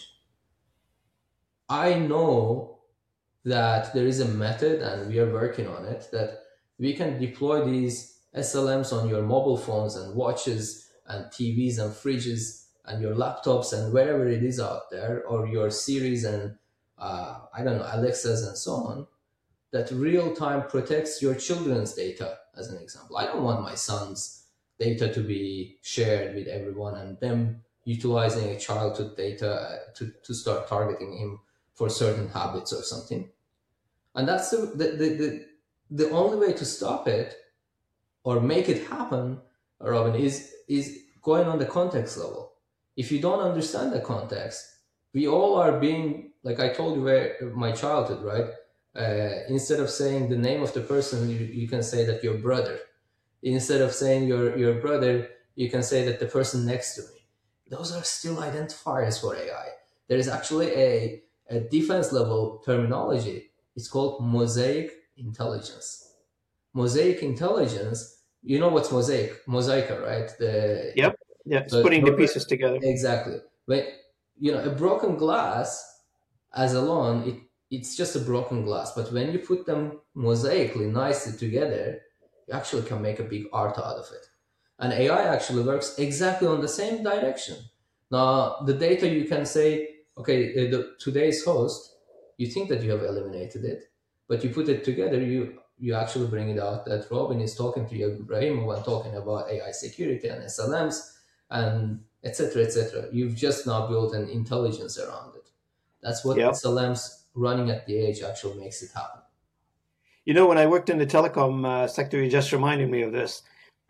I know that there is a method, and we are working on it, that we can deploy these S L Ms on your mobile phones and watches and T Vs and fridges and your laptops and wherever it is out there, or your Siris and uh, I don't know, Alexas and so on, that real time protects your children's data, as an example. I don't want my son's data to be shared with everyone and them utilizing a childhood data to, to start targeting him for certain habits or something. And that's the, the, the, the, the only way to stop it or make it happen, Robin, is, is going on the context level. If you don't understand the context, we all are being, like I told you, where my childhood, right? Uh, instead of saying the name of the person, you, you can say that your brother. Instead of saying your, your brother, you can say that the person next to me. Those are still identifiers for A I. There is actually a, a defense level terminology. It's called mosaic intelligence. Mosaic intelligence, you know what's mosaic? Mosaica, right? The, yep. Yeah, it's so putting the pieces together. Exactly. When, you know, a broken glass as alone, it, it's just a broken glass. But when you put them mosaically, nicely together, you actually can make a big art out of it. And A I actually works exactly on the same direction. Now, the data, you can say, okay, the, today's host, you think that you have eliminated it, but you put it together, you you actually bring it out that Robin is talking to you, Ibrahim, when talking about A I security and S L Ms and et cetera, et cetera. You've just now built an intelligence around it. That's what yep. S L Ms running at the edge actually makes it happen. You know, when I worked in the telecom uh, sector, you just reminded me of this.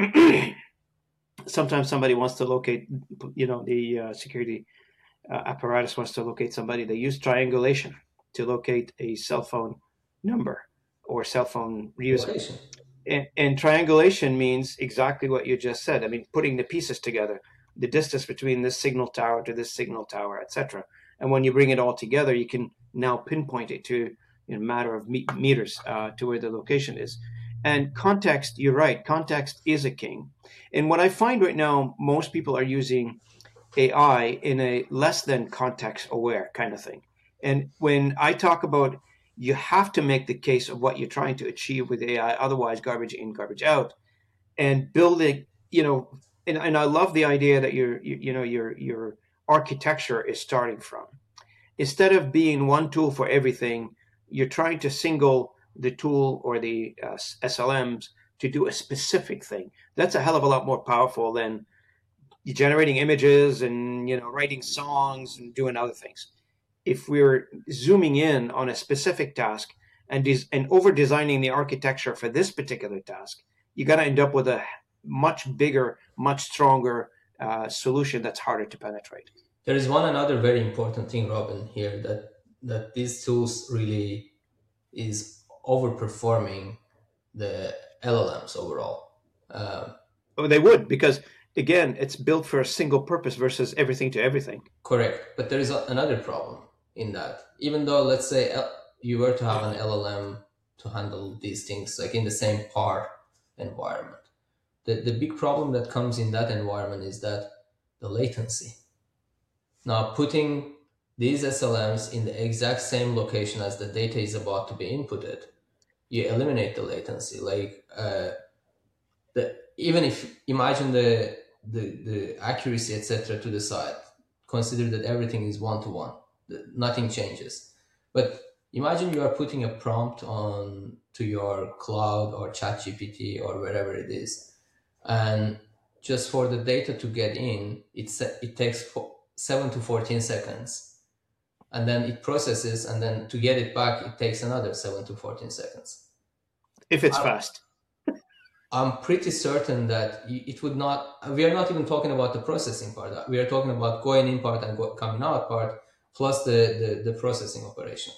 Sometimes somebody wants to locate, you know, the uh, security uh, apparatus wants to locate somebody. They use triangulation to locate a cell phone number or cell phone user. Location. And, and triangulation means exactly what you just said. I mean, putting the pieces together, the distance between this signal tower to this signal tower, et cetera. And when you bring it all together, you can now pinpoint it to in a matter of meters uh, to where the location is. And context, you're right, context is a king. And what I find right now, most people are using A I in a less than context aware kind of thing. And when I talk about you have to make the case of what you're trying to achieve with A I, otherwise garbage in, garbage out, and building, you know, and, and I love the idea that your, you, you know, your your architecture is starting from. Instead of being one tool for everything, you're trying to single the tool or the uh, S L Ms to do a specific thing. That's a hell of a lot more powerful than generating images and, you know, writing songs and doing other things. If we're zooming in on a specific task and des- and over designing the architecture for this particular task, you got to end up with a much bigger, much stronger uh, solution that's harder to penetrate. There is one another very important thing, Robin, here that that these tools really is overperforming the L L Ms overall. Um, Oh, they would, because again, it's built for a single purpose versus everything to everything. correct, but there is a, another problem in that. Even though, let's say, L- you were to have an L L M to handle these things, like in the same par environment, the the big problem that comes in that environment is that the latency. Now, putting these S L Ms in the exact same location as the data is about to be inputted, you eliminate the latency. Like uh, the even if imagine the the the accuracy, et cetera, to the side, consider that everything is one to one, nothing changes. But imagine you are putting a prompt on to your cloud or ChatGPT or wherever it is, and just for the data to get in, it's it takes seven to fourteen seconds, and then it processes, and then to get it back, it takes another seven to fourteen seconds. If it's fast. I'm pretty certain that it would not, we are not even talking about the processing part. We are talking about going in part and go, coming out part, plus the, the, the processing operation.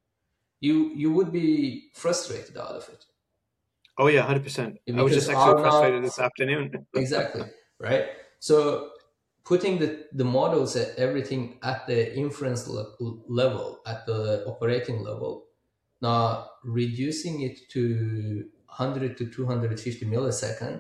You you would be frustrated out of it. Oh yeah, one hundred percent. Because I was just actually frustrated not, this afternoon. Exactly, right? So putting the, the models at everything at the inference le- level, at the operating level, now reducing it to one hundred to two hundred fifty millisecond,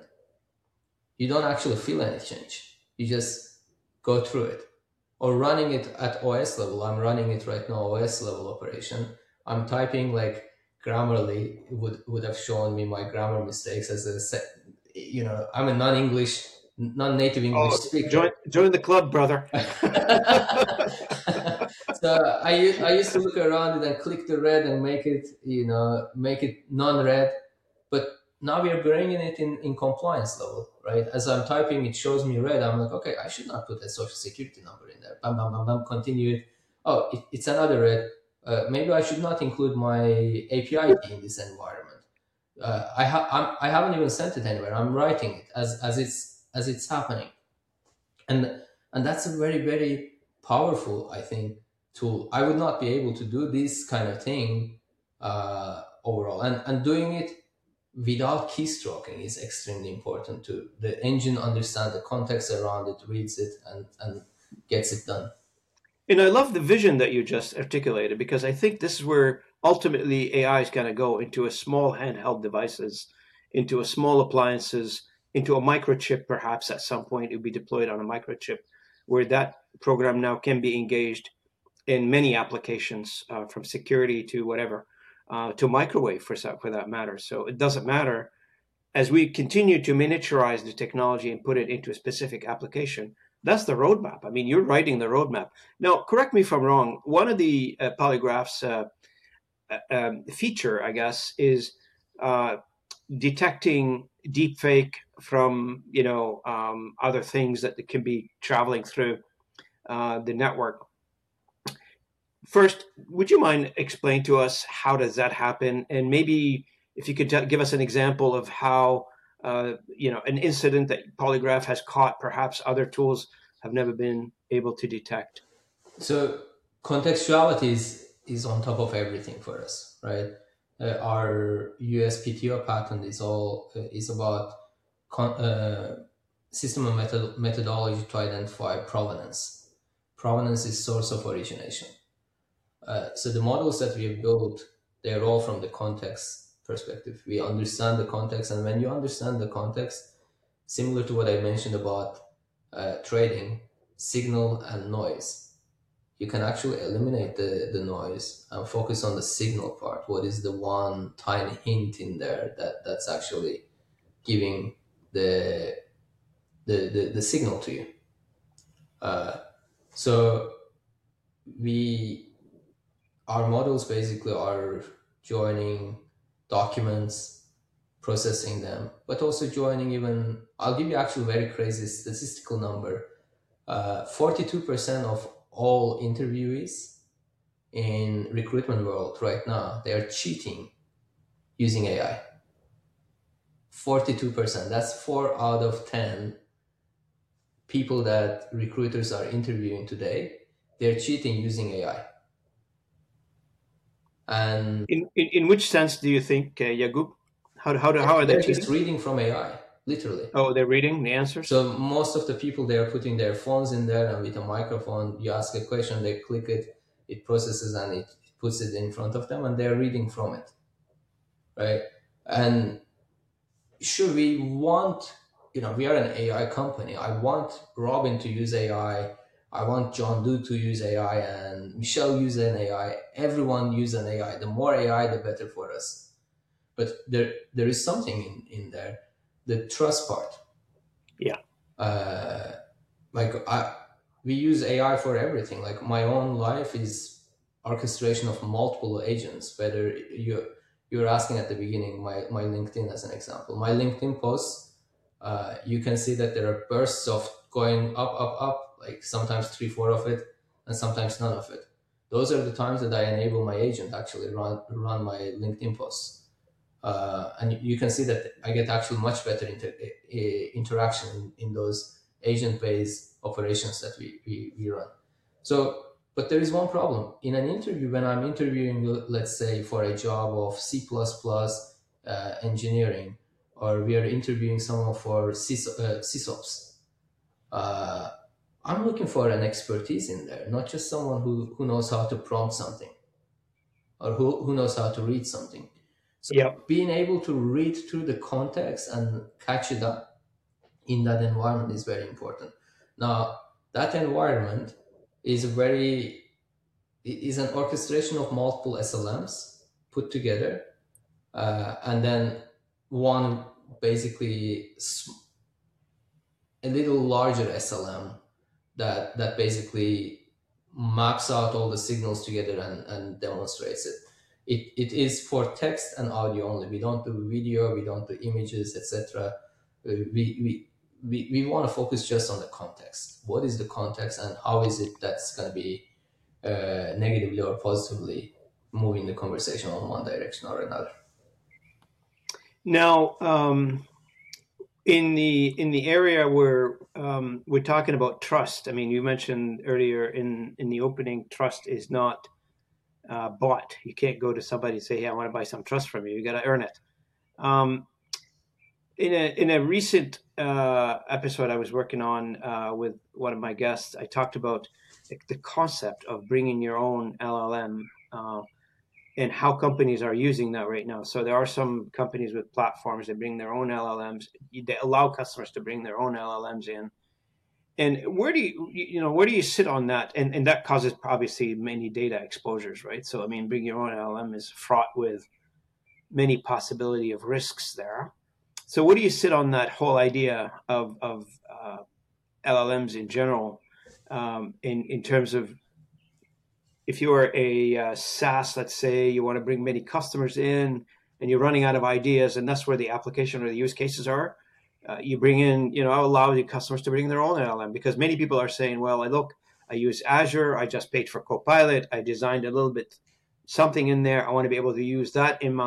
you don't actually feel any change. You just go through it. Or running it at O S level. I'm running it right now, O S level operation. I'm typing like Grammarly would, would have shown me my grammar mistakes as a set. You know, I'm a non-English, non-native English Oh, speaker. join, join the club, brother. So I, I used to look around it and click the red and make it, you know, make it non-red. But now we are bringing it in, in compliance level, right? As I'm typing, it shows me red. I'm like, okay, I should not put a social security number in there. Bam, bam, bam, bam, continue it. Oh, it, it's another red. Uh, maybe I should not include my A P I key in this environment. Uh, I, ha- I'm, I haven't even sent it anywhere. I'm writing it as, as it's as it's happening, and and that's a very very powerful, I think, tool. I would not be able to do this kind of thing uh, overall, and and doing it without keystroking is extremely important too. The engine understands the context around it, reads it, and, and gets it done. And I love the vision that you just articulated, because I think this is where ultimately A I is going to go, into a small handheld devices, into a small appliances, into a microchip. Perhaps at some point it will be deployed on a microchip, where that program now can be engaged in many applications, uh, from security to whatever, uh, to microwave for, for that matter. So it doesn't matter. As we continue to miniaturize the technology and put it into a specific application, that's the roadmap. I mean, you're writing the roadmap. Now, correct me if I'm wrong. One of the uh, polygraph's uh, uh, um, feature, I guess, is uh, detecting deepfake from, you know, um, other things that can be traveling through uh, the network. First, would you mind explain to us how does that happen, and maybe if you could t- give us an example of how, uh, you know, an incident that Polygraph has caught, perhaps other tools have never been able to detect. So contextuality is, is on top of everything for us, right? Uh, our U S P T O patent is all uh, is about con- uh, system and method- methodology to identify provenance. Provenance is source of origination. Uh, so the models that we have built, they're all from the context perspective. We understand the context, and when you understand the context, similar to what I mentioned about uh, trading, signal and noise, you can actually eliminate the, the noise and focus on the signal part. What is the one tiny hint in there that, that's actually giving the the, the, the signal to you? Uh, so we our models basically are joining documents, processing them, but also joining even, I'll give you actually very crazy statistical number. Uh, forty-two percent of all interviewees in recruitment world right now, they are cheating using A I. forty-two percent. That's four out of ten people that recruiters are interviewing today. They're cheating using A I. And In in, in which sense do you think, uh, Yagub? How how do, how are they they're cheating? just reading from A I, literally. Oh, they're reading the answers. So most of the people, they are putting their phones in there, and with a microphone, you ask a question, they click it, it processes, and it puts it in front of them, and they're reading from it, right? And sure, we want, you know, we are an A I company. I want Robin to use A I. I want John Doe to use A I, and Michelle use an A I. Everyone use an A I. The more A I, the better for us. But there, there is something in, in there, the trust part. Yeah. Uh, like I, we use A I for everything. Like my own life is orchestration of multiple agents. Whether you you're asking at the beginning, my my LinkedIn as an example, my LinkedIn posts, uh, you can see that there are bursts of going up, up, up. Like sometimes three, four of it, and sometimes none of it. Those are the times that I enable my agent actually run run my LinkedIn posts. Uh, and you can see that I get actually much better inter- interaction in, in those agent-based operations that we, we, we run. So, but there is one problem. In an interview, when I'm interviewing, let's say, for a job of C plus plus uh, engineering, or we are interviewing someone for C I S, uh, C I S Ops, uh, I'm looking for an expertise in there, not just someone who, who knows how to prompt something or who, who knows how to read something. So Yep. being able to read through the context and catch it up in that environment is very important. Now, that environment is very is an orchestration of multiple S L Ms put together, uh, and then one basically a little larger S L M that that basically maps out all the signals together and, and demonstrates it. It, it is for text and audio only. We don't do video, we don't do images, et cetera. We, we, we, we want to focus just on the context. What is the context and how is it that's going to be uh, negatively or positively moving the conversation on one direction or another? Now, um, in the in the area where um, we're talking about trust, I mean, you mentioned earlier in, in the opening, trust is not uh, bought. You can't go to somebody and say, "Hey, I want to buy some trust from you." You got to earn it. Um, in a in a recent uh, episode I was working on uh, with one of my guests, I talked about the, the concept of bringing your own L L M. Uh, and how companies are using that right now. So there are some companies with platforms that bring their own L L Ms. They allow customers to bring their own L L Ms in. And where do you, you know, where do you sit on that? And and that causes obviously many data exposures, right? So I mean, bring your own L L M is fraught with many possibility of risks there. So where do you sit on that whole idea of of uh, L L Ms in general, um, in in terms of if you're a uh, SaaS, let's say you want to bring many customers in and you're running out of ideas, and that's where the application or the use cases are. Uh, you bring in, you know, allow the customers to bring their own L L M, because many people are saying, well, I look, I use Azure, I just paid for Copilot, I designed a little bit something in there, I want to be able to use that in my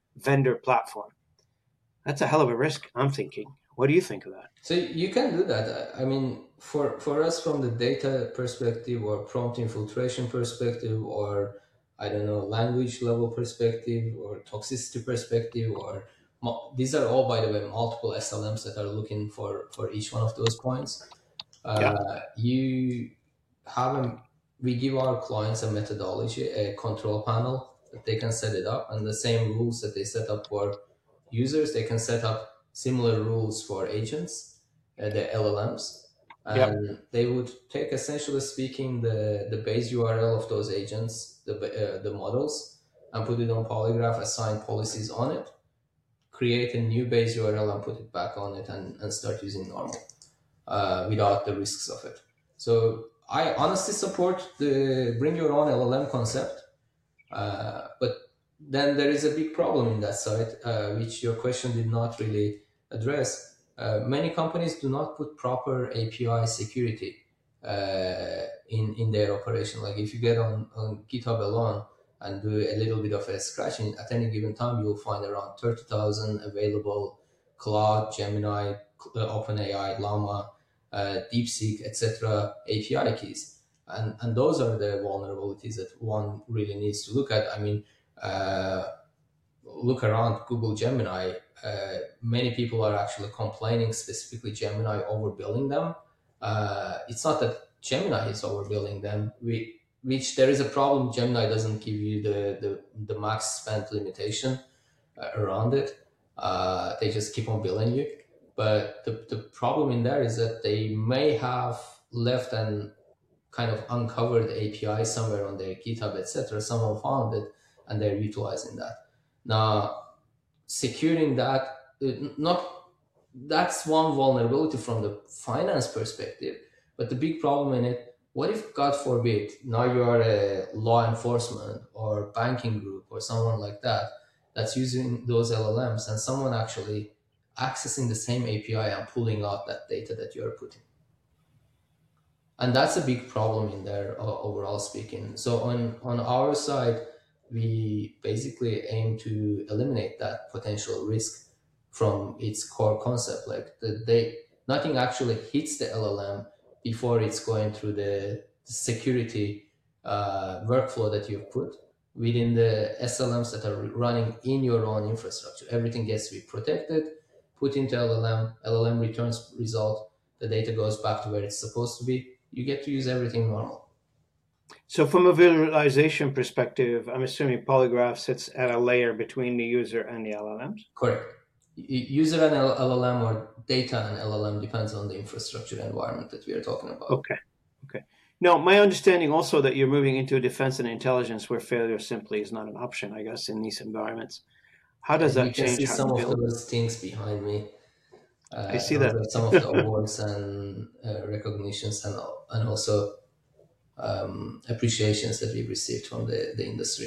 vendor platform. That's a hell of a risk, I'm thinking. What do you think of that? So you can do that. I mean, for for us from the data perspective or prompt infiltration perspective or I don't know, language level perspective or toxicity perspective or mul- these are all, by the way, multiple S L Ms that are looking for for each one of those points. Yeah. Uh, you have a, we give our clients a methodology, a control panel that they can set it up, and the same rules that they set up for users, they can set up similar rules for agents, uh, the L L Ms, Yep. and they would take, essentially speaking, the the base U R L of those agents, the uh, the models, and put it on Polygraph, assign policies on it, create a new base U R L and put it back on it, and, and start using normal uh, without the risks of it. So I honestly support the bring your own L L M concept, uh, but then there is a big problem in that side, uh, which your question did not really address. Uh, many companies do not put proper A P I security uh, in in their operation. Like if you get on, on GitHub alone and do a little bit of a scratching, at any given time you'll find around thirty thousand available Cloud, Gemini, uh, OpenAI, Llama, uh, DeepSeek, et cetera A P I keys. And, and those are the vulnerabilities that one really needs to look at. I mean, uh, look around Google Gemini. Uh, many people are actually complaining, specifically Gemini overbilling them. Uh, it's not that Gemini is overbilling them, we, which there is a problem. Gemini doesn't give you the, the, the max spend limitation uh, around it. Uh, they just keep on billing you. But the, the problem in there is that they may have left an kind of uncovered A P I somewhere on their GitHub, et cetera. Someone found it and they're utilizing that. Now, securing that, not that's one vulnerability from the finance perspective, but the big problem in it, what if, God forbid, now you are a law enforcement or banking group or someone like that that's using those L L Ms and someone actually accessing the same A P I and pulling out that data that you're putting? And that's a big problem in there, uh, overall speaking. So on, on our side, we basically aim to eliminate that potential risk from its core concept. Like the, they, nothing actually hits the L L M before it's going through the security uh, workflow that you've put within the S L Ms that are running in your own infrastructure. Everything gets to be protected, put into L L M, L L M returns result, the data goes back to where it's supposed to be. You get to use everything normal. So from a visualization perspective, I'm assuming Polygraph sits at a layer between the user and the L L Ms? Correct. User and L L M or data and L L M depends on the infrastructure environment that we are talking about. Okay. Okay. Now, my understanding also that you're moving into defense and intelligence where failure simply is not an option, I guess, in these environments. How does And that you can change see how some you of build? those things behind me. Uh, I see those that. are some of the awards and uh, recognitions and, and also um, appreciations that we've received from the, the industry.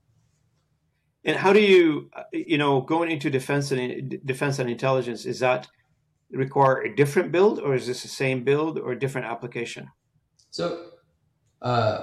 And how do you, you know, going into defense and defense and intelligence, is that require a different build, or is this the same build or a different application? So, uh,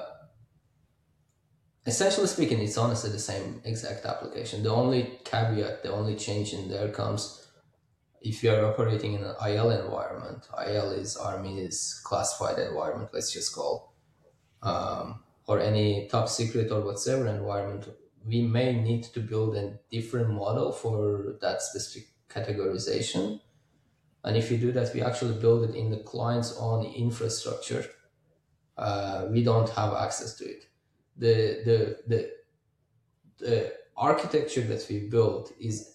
essentially speaking, it's honestly the same exact application. The only caveat, the only change in there comes if you are operating in an I L environment. I L is Army's classified environment, let's just call, um, or any top secret or whatsoever environment. We may need to build a different model for that specific categorization. And if you do that, we actually build it in the client's own infrastructure. Uh, we don't have access to it. The, the, the, the architecture that we built is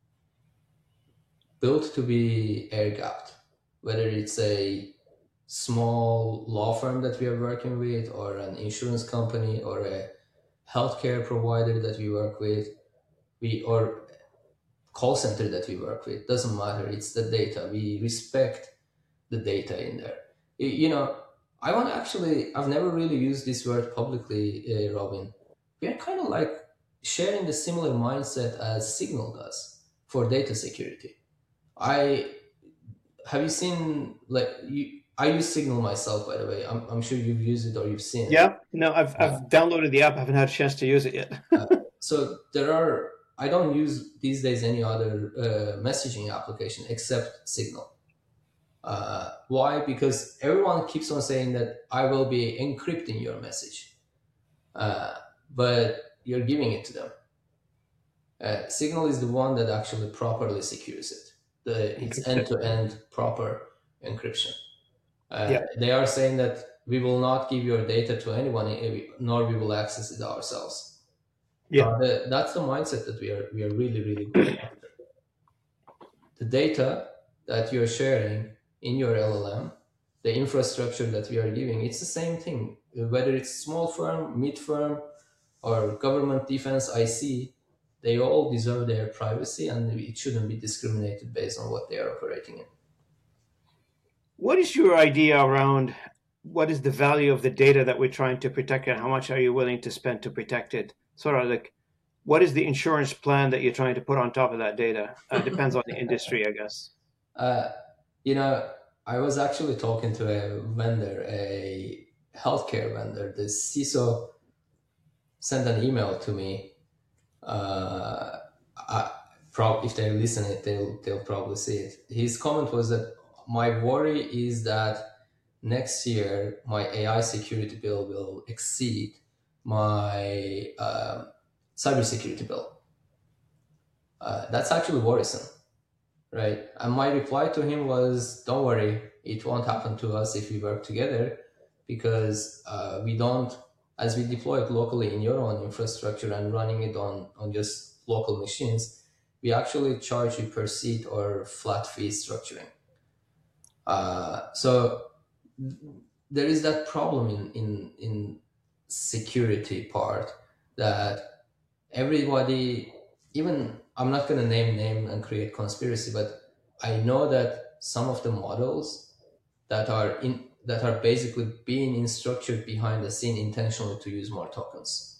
built to be air gapped, whether it's a small law firm that we are working with, or an insurance company, or a healthcare provider that we work with, we or call center that we work with. Doesn't matter. It's the data. We respect the data in there. You know, I want to actually. I've never really used this word publicly, uh, Robin. We are kind of like sharing the similar mindset as Signal does for data security. I have you seen like you. I use Signal myself, by the way. I'm, I'm sure you've used it or you've seen it. Yeah, no, I've I've uh, downloaded the app. I haven't had a chance to use it yet. uh, so there are I don't use these days any other uh, messaging application except Signal. Uh, why? Because everyone keeps on saying that I will be encrypting your message, uh, but you're giving it to them. Uh, Signal is the one that actually properly secures it. The, it's end-to-end proper encryption. Uh, Yeah. They are saying that we will not give your data to anyone, nor we will access it ourselves. Yeah. Uh, the, that's the mindset that we are we are really really going after. The data that you're sharing in your L L M, the infrastructure that we are giving, it's the same thing. Whether it's small firm, mid firm, or government, defense, I C, they all deserve their privacy, and it shouldn't be discriminated based on what they are operating in. What is your idea around what is the value of the data that we're trying to protect, and how much are you willing to spend to protect it? Sort of like, what is the insurance plan that you're trying to put on top of that data? Uh, depends on the industry, I guess. Uh, you know, I was actually talking to a vendor, a healthcare vendor. The C I S O sent an email to me. Uh, I, prob- if they listen it, they'll they'll probably see it. His comment was that my worry is that next year my A I security bill will exceed my um, cybersecurity bill. Uh, that's actually worrisome, right? And my reply to him was, "Don't worry, it won't happen to us if we work together, because uh, we don't." As we deploy it locally in your own infrastructure and running it on, on just local machines, we actually charge you per seat or flat fee structuring. Uh, so there is that problem in, in, in security part that everybody, even, I'm not going to name name and create conspiracy, but I know that some of the models that are in that are basically being structured behind the scene intentionally to use more tokens.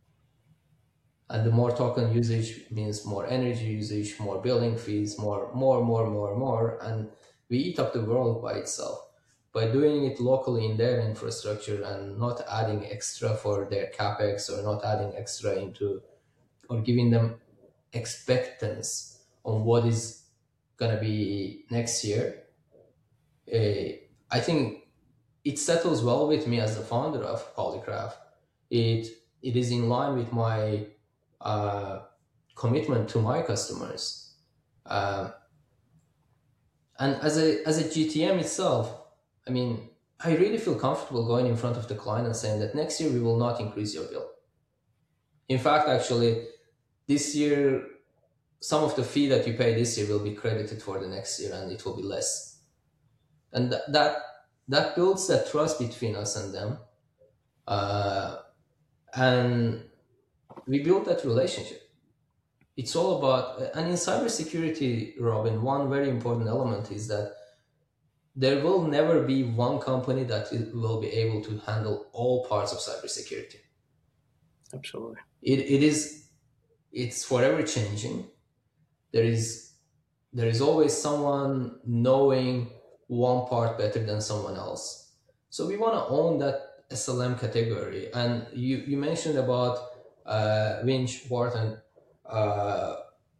And the more token usage means more energy usage, more billing fees, more, more, more, more, more. And we eat up the world by itself. By doing it locally in their infrastructure and not adding extra for their capex, or not adding extra into, or giving them expectance on what is going to be next year, uh, I think it settles well with me as the founder of Polygraph. It it is in line with my uh, commitment to my customers, um, and as a as a G T M itself, I mean, I really feel comfortable going in front of the client and saying that next year we will not increase your bill. In fact, actually, this year some of the fee that you pay this year will be credited for the next year, and it will be less, and th- that that builds that trust between us and them. Uh, and we built that relationship. It's all about, and in cybersecurity, Robin, one very important element is that there will never be one company that will be able to handle all parts of cybersecurity. Absolutely. It, it is, it's forever changing. There is, there is always someone knowing one part better than someone else. So we want to own that S L M category. And you, you mentioned about uh, Vince Wharton. Uh,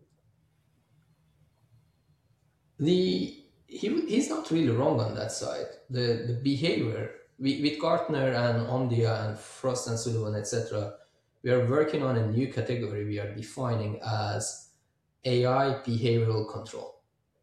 the he, he's not really wrong on that side. The the behavior we, with Gartner and Omdia and Frost and Sullivan, et cetera, we are working on a new category we are defining as A I behavioral control.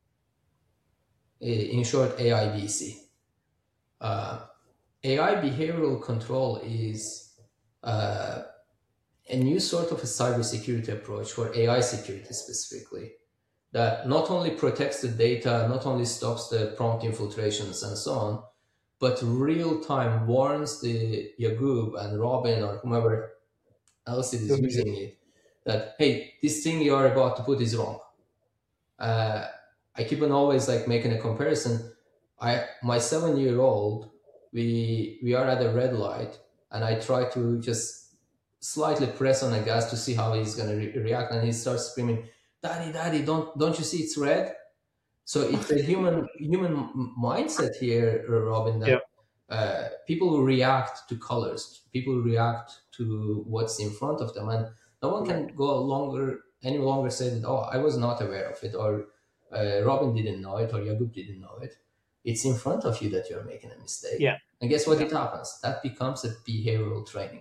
In short, A I B C. Uh, A I behavioral control is uh, a new sort of a cybersecurity approach for A I security specifically, that not only protects the data, not only stops the prompt infiltrations and so on, but real time warns the Yagub and Robin or whomever else it is mm-hmm. using it that, hey, this thing you are about to put is wrong. Uh, I keep on always like making a comparison. I my seven year old, we we are at a red light, and I try to just slightly press on the gas to see how he's going to re- react, and he starts screaming, "Daddy, Daddy, don't don't you see it's red?" So it's a human human mindset here, Robin. That yeah. uh, people react to colors, people react to what's in front of them, and no one can go longer any longer say that, oh, I was not aware of it, or uh, Robin didn't know it, or Yagub didn't know it. It's in front of you that you're making a mistake. Yeah. And guess what? Yeah. It happens. That becomes a behavioral training.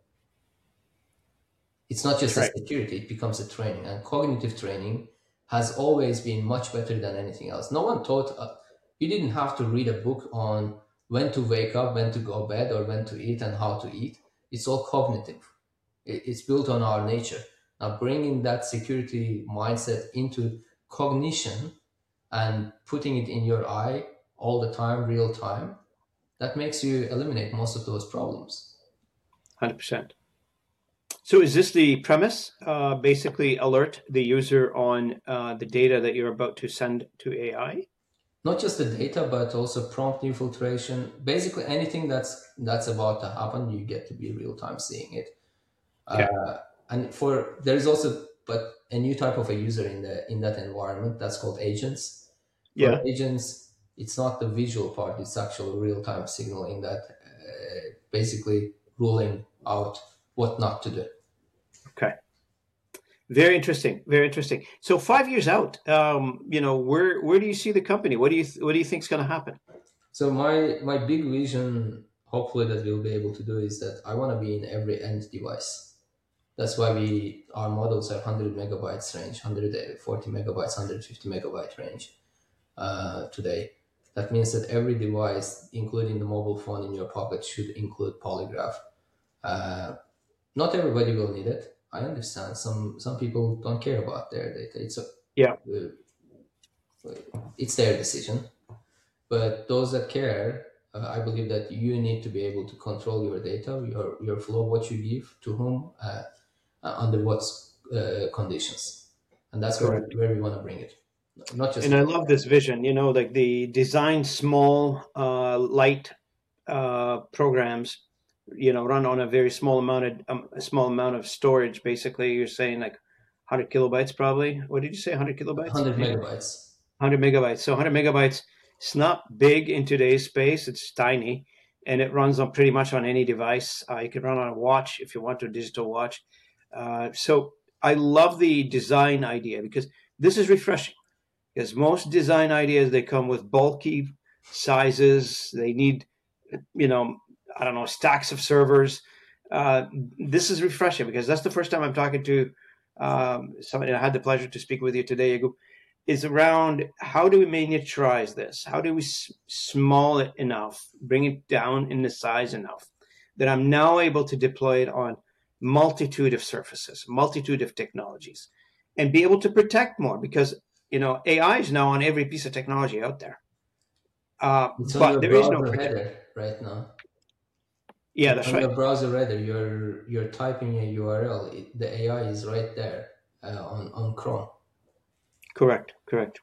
It's not just That's a right. security, it becomes a training. And cognitive training has always been much better than anything else. No one taught, uh, you didn't have to read a book on when to wake up, when to go bed, or when to eat and how to eat. It's all cognitive. It, it's built on our nature. Now, bringing that security mindset into cognition and putting it in your eye all the time, real time, that makes you eliminate most of those problems. one hundred percent. So is this the premise? Uh, basically alert the user on uh, the data that you're about to send to A I? Not just the data, but also prompt infiltration. Basically anything that's that's about to happen, you get to be real time seeing it. Yeah. Uh, and for there is also but a new type of a user in the in that environment that's called agents. For Yeah. agents, it's not the visual part; it's actual real time signaling that uh, basically ruling out what not to do. Okay. Very interesting. Very interesting. So five years out, um, you know, where where do you see the company? What do you what do you think is going to happen? So my my big vision, hopefully that we'll be able to do, is that I want to be in every end device. That's why we our models are one hundred megabytes range, one hundred forty megabytes, one hundred fifty megabyte range uh, today. That means that every device, including the mobile phone in your pocket, should include polygraph. Uh, not everybody will need it. I understand. Some some people don't care about their data. It's a, Yeah. uh, it's their decision. But those that care, uh, I believe that you need to be able to control your data, your your flow, what you give to whom, uh, uh, under what uh, conditions, and that's where Correct. we, where we want to bring it. Not just And I love this vision, you know, like the design small, uh, light uh, programs, you know, run on a very small amount of um, a small amount of storage. Basically, you're saying like one hundred kilobytes, probably. What did you say? one hundred kilobytes, one hundred maybe megabytes. one hundred megabytes. So one hundred megabytes. It's not big in today's space. It's tiny, and it runs on pretty much on any device. Uh, you can run on a watch if you want to, a digital watch. Uh, so I love the design idea because this is refreshing. Because most design ideas, they come with bulky sizes. They need, you know, I don't know, stacks of servers. Uh, this is refreshing because that's the first time I'm talking to um, somebody. I had the pleasure to speak with you today. Is around how do we miniaturize this? How do we s- small it enough, bring it down in the size enough that I'm now able to deploy it on multitude of surfaces, multitude of technologies, and be able to protect more because you know A I is now on every piece of technology out there, uh, It's on but your there is no browser protection. header right now. Yeah, It's that's on your right. browser header. You're you're typing a U R L. It, the A I is right there uh, on on Chrome. Correct, correct.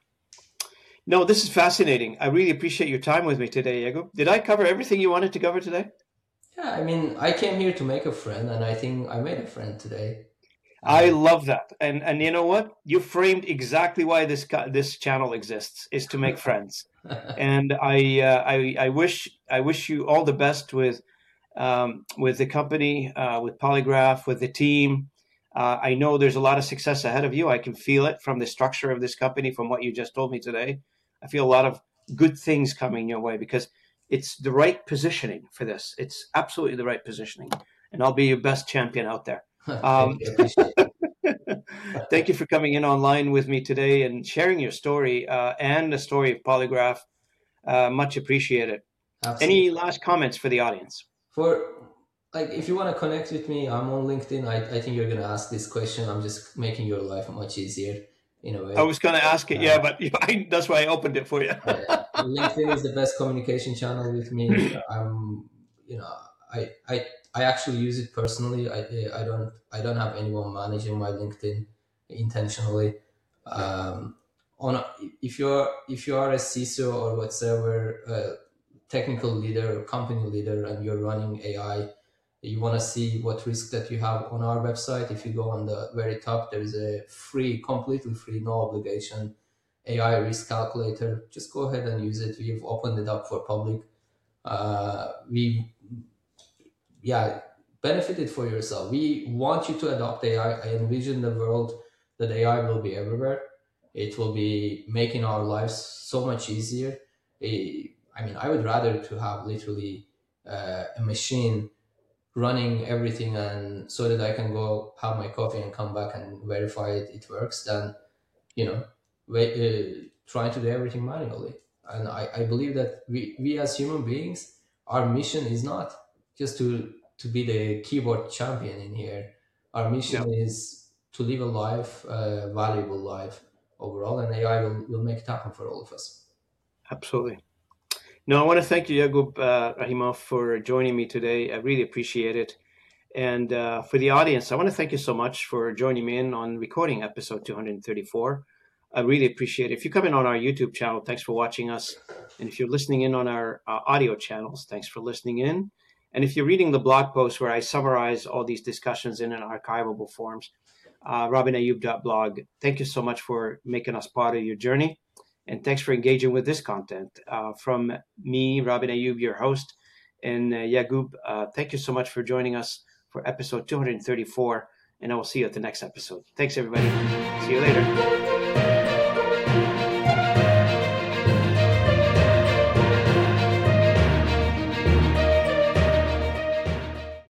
No, this is fascinating. I really appreciate your time with me today, Diego. Did I cover everything you wanted to cover today? Yeah, I mean, I came here to make a friend, and I think I made a friend today. I Uh, love that, and and you know what? You framed exactly why this this channel exists is to make friends, and I uh, I I wish I wish you all the best with um, with the company, uh, with Polygraph, with the team. Uh, I know there's a lot of success ahead of you. I can feel it from the structure of this company, from what you just told me today. I feel a lot of good things coming your way because it's the right positioning for this. It's absolutely the right positioning, and I'll be your best champion out there. Thank Um, you, I appreciate it. Thank you for coming in online with me today and sharing your story uh, and the story of Polygraph. Uh, much appreciated. Absolutely. Any last comments for the audience? For like, if you want to connect with me, I'm on LinkedIn. I, I think you're gonna ask this question. I'm just making your life much easier in a I way. was going to ask it, Uh, yeah, but I, that's why I opened it for you. uh, LinkedIn is the best communication channel with me. I'm, you know, I I I actually use it personally. I I don't I don't have anyone managing my LinkedIn intentionally. Um, on a, if you're if you are a C I S O or whatsoever, uh, technical leader or company leader, and you're running A I, you want to see what risk that you have on our website. If you go on the very top, there is a free, completely free, no obligation A I risk calculator. Just go ahead and use it. We've opened it up for public. Uh, we, yeah, benefit it for yourself. We want you to adopt A I. I I envision the world that A I will be everywhere. It will be making our lives so much easier. Eh, I mean, I would rather to have literally uh, a machine running everything, and so that I can go have my coffee and come back and verify it, it works, than you know wait, uh, trying to do everything manually. And I, I believe that we, we as human beings, our mission is not just to to be the keyboard champion in here. Our Yeah, mission is to live a life, a valuable life overall, and A I will, will make it happen for all of us. absolutely. No, I want to thank you, Yaqub uh, Rahimov, for joining me today. I really appreciate it. And uh, for the audience, I want to thank you so much for joining me in on recording episode two hundred thirty-four. I really appreciate it. If you come in on our YouTube channel, thanks for watching us. And if you're listening in on our uh, audio channels, thanks for listening in. And if you're reading the blog post where I summarize all these discussions in an archivable forms, uh, robin ayoub dot blog, thank you so much for making us part of your journey. And thanks for engaging with this content. Uh, from me, Robin Ayoub, your host, and uh, Yaqub, uh, thank you so much for joining us for episode two hundred thirty-four. And I will see you at the next episode. Thanks, everybody. See you later.